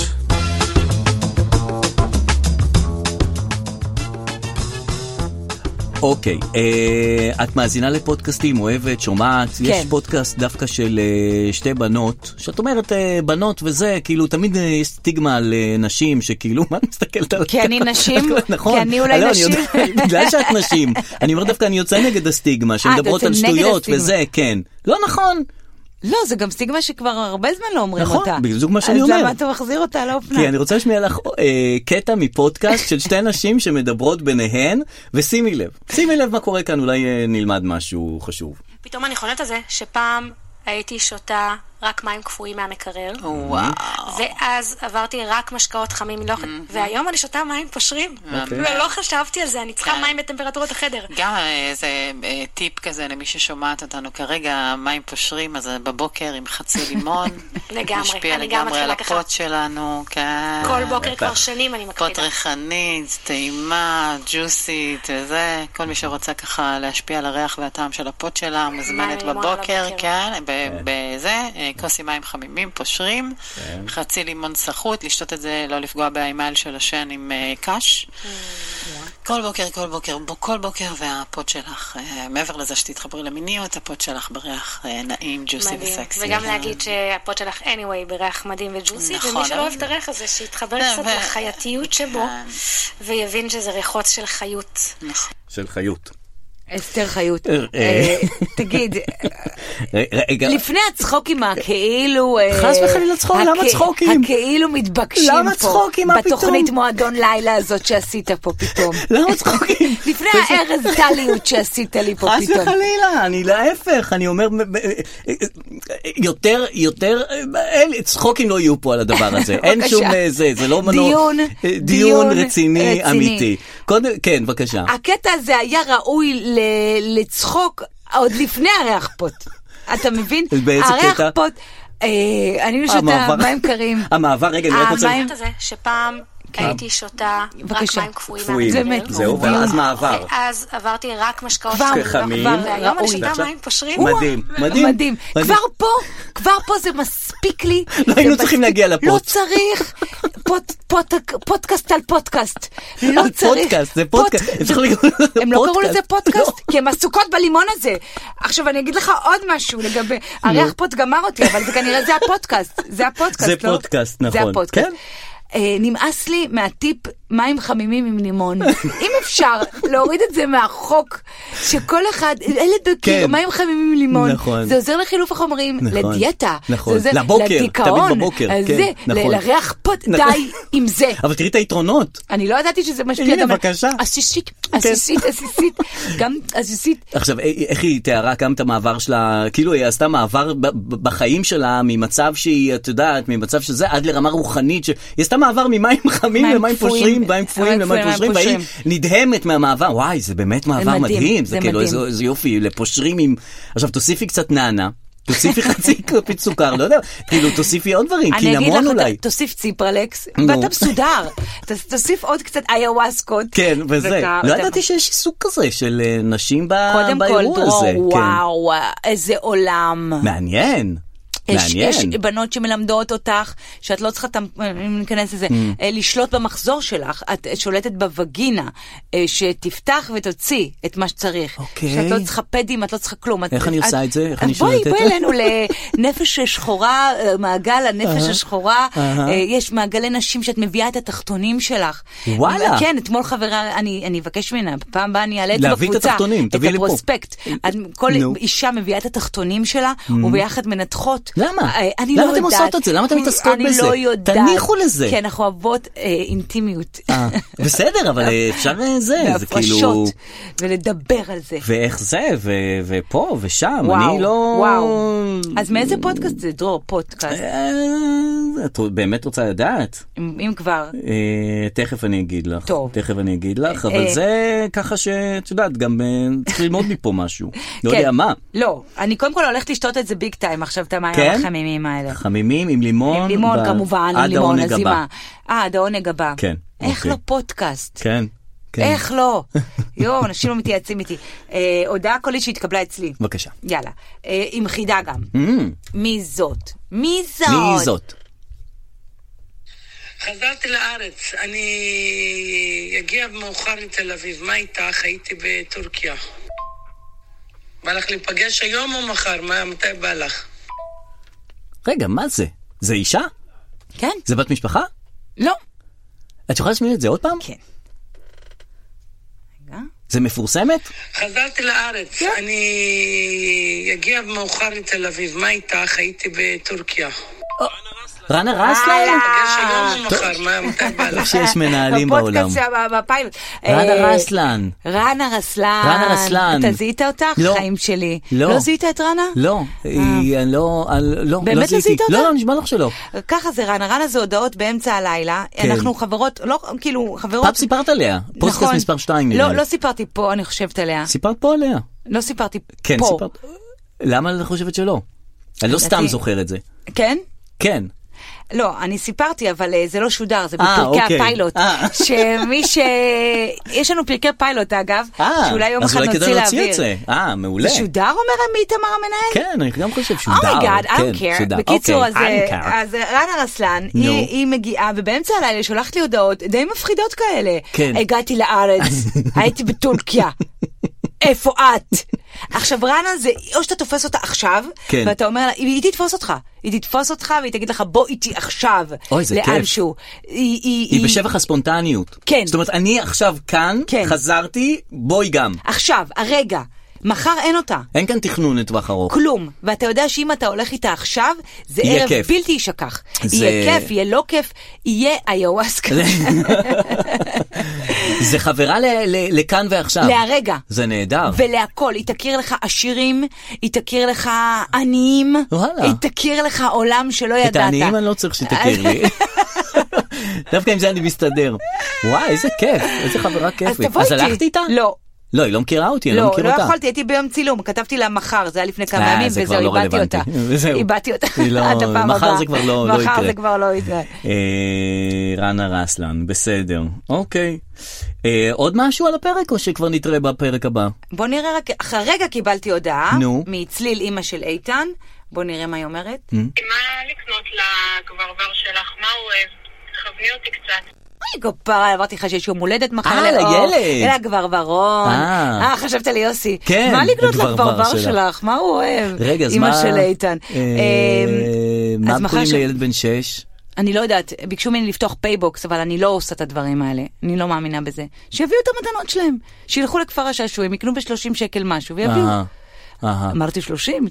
אוקיי, את מאזינה לפודקאסטים, אוהבת, שומעת, יש פודקאסט דווקא של שתי בנות, שאת אומרת בנות וזה, כאילו תמיד יש סטיגמה על נשים שכאילו, מה מסתכלת על... כי אני נשים? כי אני אולי נשים? בגלל שאת נשים, אני אומר דווקא אני יוצא נגד הסטיגמה, שמדברות על שטויות וזה, כן. לא נכון. לא, זה גם סטיגמה שכבר הרבה זמן לא אומרים נכון, אותה. נכון, בדיוק מה שאני אומר. אז למה אתה מחזיר אותה לאופנה? כי אני רוצה לשמיע לך אה, קטע מפודקאסט של שתי נשים שמדברות ביניהן, ושימי לב. שימי לב מה קורה כאן, אולי אה, נלמד משהו חשוב. פתאום אני חולת על זה שפעם הייתי שותה רק מים קפואים מהמקרר. וואו. ואז עברתי רק משקאות חמים מלוכת. והיום אני שותה מים פושרים. ולא חשבתי על זה, אני צריכה מים בטמפרטורת החדר. גם איזה טיפ כזה למי ששומעת אותנו כרגע, מים פושרים, אז בבוקר עם חצי לימון. לגמרי, משפיע אני גם לגמרי על הפוט שלנו. כל בוקר כבר שנים אני מקפידה. פוט ריחנית, טעימה, ג'וסית, וזה. כל מי שרוצה ככה להשפיע על הריח והטעם של הפוט שלה, מזמנת בבוקר, כן, בזה. כוסי מים חמימים, פושרים, חצי לימון סחוט, לשתות את זה, לא לפגוע באימייל של השן עם קש. כל בוקר, כל בוקר, כל בוקר, והפוט שלך, מעבר לזה שתתחברי למיניות, הפוט שלך בריח נעים, ג'וסי וסקסי. וגם להגיד שהפוט שלך anyway בריח מדהים וג'וסי, ומי שלא אוהב את הריח הזה, שיתחבר קצת לחייתיות שבו, ויבין שזה ריחות של חיות. של חיות. אסתר חיות. תגיד, לפני הצחוקים הכאילו... חס וחלילה צחוק, למה צחוקים? הכאילו מתבקשים פה, בתוכנית מועדון לילה הזאת שעשית פה פתאום. למה צחוקים? לפני הארז טליות שעשית לי פה פתאום. חס וחלילה, אני להפך, אני אומר, יותר, יותר, צחוקים לא יהיו פה על הדבר הזה. אין שום זה, זה לא מנוע... דיון רציני, אמיתי. כן, בבקשה. הקטע הזה היה ראוי לצחוק עוד לפני הריח פוט. אתה מבין? הריח פוט, אני שותה מים קרים. המעבר, רגע, אני רק רוצה... המים הזה שפעם הייתי שותה רק מים קפואים מהמקרר. זהו, ואז מעבר. ואז עברתי רק משקאות חמים. והיום אני שותה מים פושרים. מדהים, מדהים. מדהים. כבר פה, כבר פה זה מספיק לי. לא היינו צריכים להגיע לפוט. לא צריך. פודקאסט על פודקאסט. לא צריך. פודקאסט, זה פודקאסט. הם לא קראו לזה פודקאסט? כי הם עסוקות בלימון הזה. עכשיו אני אגיד לך עוד משהו לגבי, הריח פוט גמר אותי, אבל זה כנראה זה הפודקאסט. זה הפודקאסט, זה פודקאסט, נכון. זה הפודקאסט. נמאס לי מהטיפ מים חמימים עם לימון. אם אפשר להוריד את זה מהחוק, שכל אחד, אלה דקים, מים חמימים עם לימון, זה עוזר לחילוף החומרים, לדיאטה, לדיכאון, לריח פוט, די עם זה. אבל תראי את היתרונות. אני לא ידעתי שזה משפיע. הנה, בבקשה. עסיסית, עסיסית, עסיסית, גם עסיסית. עכשיו, איך היא תיארה גם את המעבר שלה, כאילו היא עשתה מעבר בחיים שלה, ממצב שהיא, את יודעת, ממצב שזה, עד לרמה רוחנית, היא עשתה מעבר ממים חמים למים פושרים, מים קפואים למים פושרים, והיא נדהמת מהמעבר. וואי, זה באמת מעבר מדהים. זה כאילו איזה יופי, לפושרים עם... עכשיו, תוסיפי קצת נענה, תוסיפי חצי כפית סוכר, לא יודע, כאילו תוסיפי עוד דברים, קינמון אולי. אני אגיד לך, תוסיף ציפרלקס, ואתה מסודר. תוסיף עוד קצת איוואסקות. כן, וזה. לא ידעתי שיש עיסוק כזה של נשים באירוע הזה. קודם כל, דרור, וואו, איזה עולם. מעניין. יש, יש בנות שמלמדות אותך שאת לא צריכה, אם ניכנס לזה, mm. לשלוט במחזור שלך, את שולטת בווגינה, שתפתח ותוציא את מה שצריך. Okay. שאת לא צריכה פדים, את לא צריכה כלום. איך את, אני עושה את זה? איך אני בואי, שולטת? בואי אלינו לנפש שחורה, מעגל הנפש השחורה, יש מעגלי נשים שאת מביאה את התחתונים שלך. וואלה. כן, אתמול חברה, אני, אני אבקש ממנה, פעם הבאה אני אעלה את זה בקבוצה. להביא את התחתונים, תביא את הפרוספקט. כל אישה מביאה את התחתונים שלה, וביחד מנתחות למה? אני למה לא אתם יודעת. עושות את זה? למה אתם מתעסקות אני בזה? לא יודעת. תניחו לזה. כי אנחנו אוהבות אה, אינטימיות. אה, בסדר, אבל אפשר זה, זה כאילו... והפרשות, ולדבר על זה. ואיך זה, ו- ופה ושם, וואו, אני לא... וואו. אז מאיזה פודקאסט זה, דרור, פודקאסט? את באמת רוצה לדעת? אם כבר. תכף אני אגיד לך. טוב. תכף אני אגיד לך, אבל זה ככה שאת יודעת, גם צריך ללמוד מפה משהו. לא יודע מה. לא, אני קודם כל הולכת לשתות את זה ביג טיים, עכשיו את המים החמימים האלה. חמימים עם לימון. עם לימון כמובן, עם לימון, הזימה. אה, עד העונג הבא. כן. איך לא פודקאסט? כן. איך לא? יו, אנשים לא מתייעצים איתי. הודעה קולית שהתקבלה אצלי. בבקשה. יאללה. עם חידה גם. מי זאת? מי זאת? מי זאת? חזרתי לארץ, אני אגיע מאוחר לתל אביב, מה איתך? הייתי בטורקיה. בא לך להיפגש היום או מחר? מה, מתי בא לך? רגע, מה זה? זה אישה? כן. זה בת משפחה? לא. את יכולה לשמיע את זה עוד פעם? כן. רגע. זה מפורסמת? חזרתי לארץ, כן. אני אגיע מאוחר לתל אביב, מה איתך? הייתי בטורקיה. רנה רסלן? טוב שיש מנהלים בעולם. בפיילוט. רנה רסלן. רנה רסלן. רנה רסלן. אתה זיהית אותך? לא. חיים שלי. לא. לא זיהית את רנה? לא. לא. באמת לא זיהית אותה? לא, נשמע לך שלא. ככה זה רנה. רנה זה הודעות באמצע הלילה. אנחנו חברות, לא, כאילו, חברות... פעם סיפרת עליה. פוסטקאסט מספר שתיים. לא, לא סיפרתי פה, אני חושבת עליה. סיפרת פה עליה. לא סיפרתי פה. כן, סיפרת. למה את חושבת שלא? אני לא סתם זוכר את זה. כן? כן. לא, אני סיפרתי, אבל זה לא שודר, זה בפרקי הפיילוט. שמי ש... יש לנו פרקי פיילוט, אגב, שאולי יום אחד נוציא להעביר. אה, מעולה. זה שודר, אומר איתמר המנהל? כן, אני גם חושב שודר. אומייגאד, I don't care. בקיצור, אז רנה רסלן, היא מגיעה, ובאמצע הלילה שולחת לי הודעות די מפחידות כאלה. הגעתי לארץ, הייתי בטורקיה. איפה את? עכשיו רנה זה, או שאתה תופס אותה עכשיו, כן. ואתה אומר לה, היא תתפוס אותך, היא תתפוס אותך והיא תגיד לך, בוא איתי עכשיו, אוי, זה לאנשהו. כיף. היא, היא, היא בשבח הספונטניות. כן. זאת אומרת, אני עכשיו כאן, כן. חזרתי, בואי גם. עכשיו, הרגע. מחר אין אותה. אין כאן תכנון לטווח ארוך. כלום. ואתה יודע שאם אתה הולך איתה עכשיו, זה ערב כיף. בלתי ישכח. זה... יהיה כיף, יהיה לא כיף, יהיה איוואסקה. זה חברה ל- ל- לכאן ועכשיו. להרגע. זה נהדר. ולהכל. היא תכיר לך עשירים, היא תכיר לך עניים, וואלה. היא תכיר לך עולם שלא ידעת. את העניים אני לא צריך שתכיר לי. דווקא עם זה אני מסתדר. וואי, איזה כיף. איזה חברה כיפית. אז תבוא איתי. אז הלכת איתה? לא. לא, היא לא מכירה אותי, אני לא, לא מכיר לא אותה. לא יכולתי, הייתי ביום צילום, כתבתי לה מחר, זה היה לפני כמה ימים, וזהו, איבדתי אותה. איבדתי אותה. מחר זה כבר לא יקרה. מחר זה כבר לא יקרה. רנה רסלן, בסדר. אוקיי. עוד משהו על הפרק, או שכבר נתראה בפרק הבא? בוא נראה רק, אחרי רגע קיבלתי הודעה, נו. מצליל אמא של איתן, בוא נראה מה היא אומרת. מה לקנות לגברבר שלך? מה הוא אוהב? תכווני אותי קצת. אוי גופרה, אמרתי לך שיש יום הולדת מחר לאור. אה, לילד. אלא גברברון. אה, חשבת לי יוסי. כן. מה לקנות לגברבר שלך? מה הוא אוהב? רגע, אז אמא מה... של איתן. מה קוראים לילד בן שש? אני לא יודעת, ביקשו ממני לפתוח פייבוקס, אבל אני לא עושה את הדברים האלה. אני לא מאמינה בזה. שיביאו את המתנות שלהם. שילכו לכפר השעשועים, יקנו ב-שלושים שקל משהו, ויביאו. אמרתי שלושים,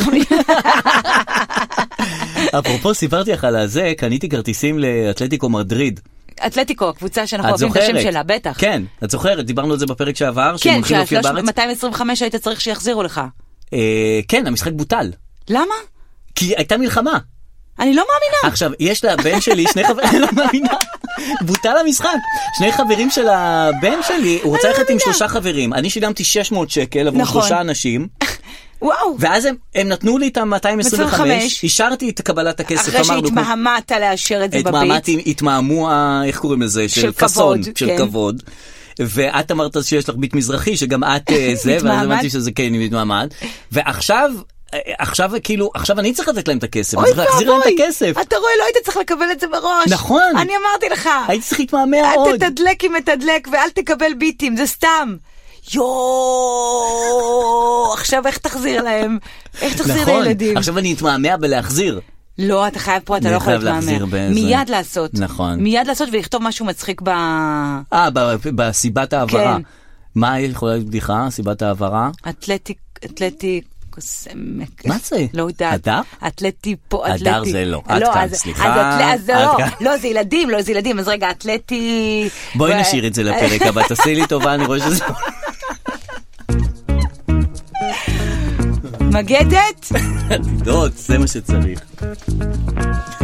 אפרופו סיפרתי לך על הזה, קניתי כרטיסים לאתלטיקו מדריד. אתלטיקו, הקבוצה שאנחנו אוהבים את השם שלה, בטח. כן, את זוכרת, דיברנו על זה בפרק שעבר, כן, ש-מאתיים עשרים וחמש היית צריך שיחזירו לך. כן, המשחק בוטל. למה? כי הייתה מלחמה. אני לא מאמינה. עכשיו, יש לבן שלי שני חברים, אני לא מאמינה. בוטל המשחק. שני חברים של הבן שלי, הוא רוצה ללכת עם שלושה חברים. אני שילמתי שש מאות שקל עבור שלושה אנשים. וואו. ואז הם, הם נתנו לי את ה-מאתיים עשרים וחמש, השארתי את קבלת הכסף. אחרי שהתמהמת לאשר את זה בבית. התמהמו, איך קוראים לזה? של כבוד. של כבוד. ואת אמרת שיש לך ביט מזרחי, שגם את זה, ואז אמרתי שזה כן מתמהמת. ועכשיו, עכשיו כאילו, עכשיו אני צריך לתת להם את הכסף, אני צריך להחזיר להם את הכסף. אתה רואה, לא היית צריך לקבל את זה בראש. נכון. אני אמרתי לך. הייתי צריך להתמהמה עוד. אל תתדלק אם מתדלק, ואל תקבל ביטים, זה סתם. יואו, עכשיו איך תחזיר להם? איך תחזיר לילדים? נכון, עכשיו אני אתמהמה בלהחזיר. לא, אתה חייב פה, אתה לא יכול להתמהמה. מיד לעשות. נכון. מיד לעשות ולכתוב משהו מצחיק ב... אה, בסיבת העברה. מה יכולה להיות בדיחה? סיבת העברה? אתלטיק, אתלטיק. קוסמק. מה זה? לא יודעת. הדר? אתלטי פה, אתלטי. הדר זה לא. עד כאן, סליחה. אז זה לא. לא, זה ילדים, לא, זה ילדים. אז רגע, אתלטי... בואי נשאיר את זה לפרק הבא. תעשי לי טובה, אני רואה שזה... מגדת? עתידות, זה מה שצריך.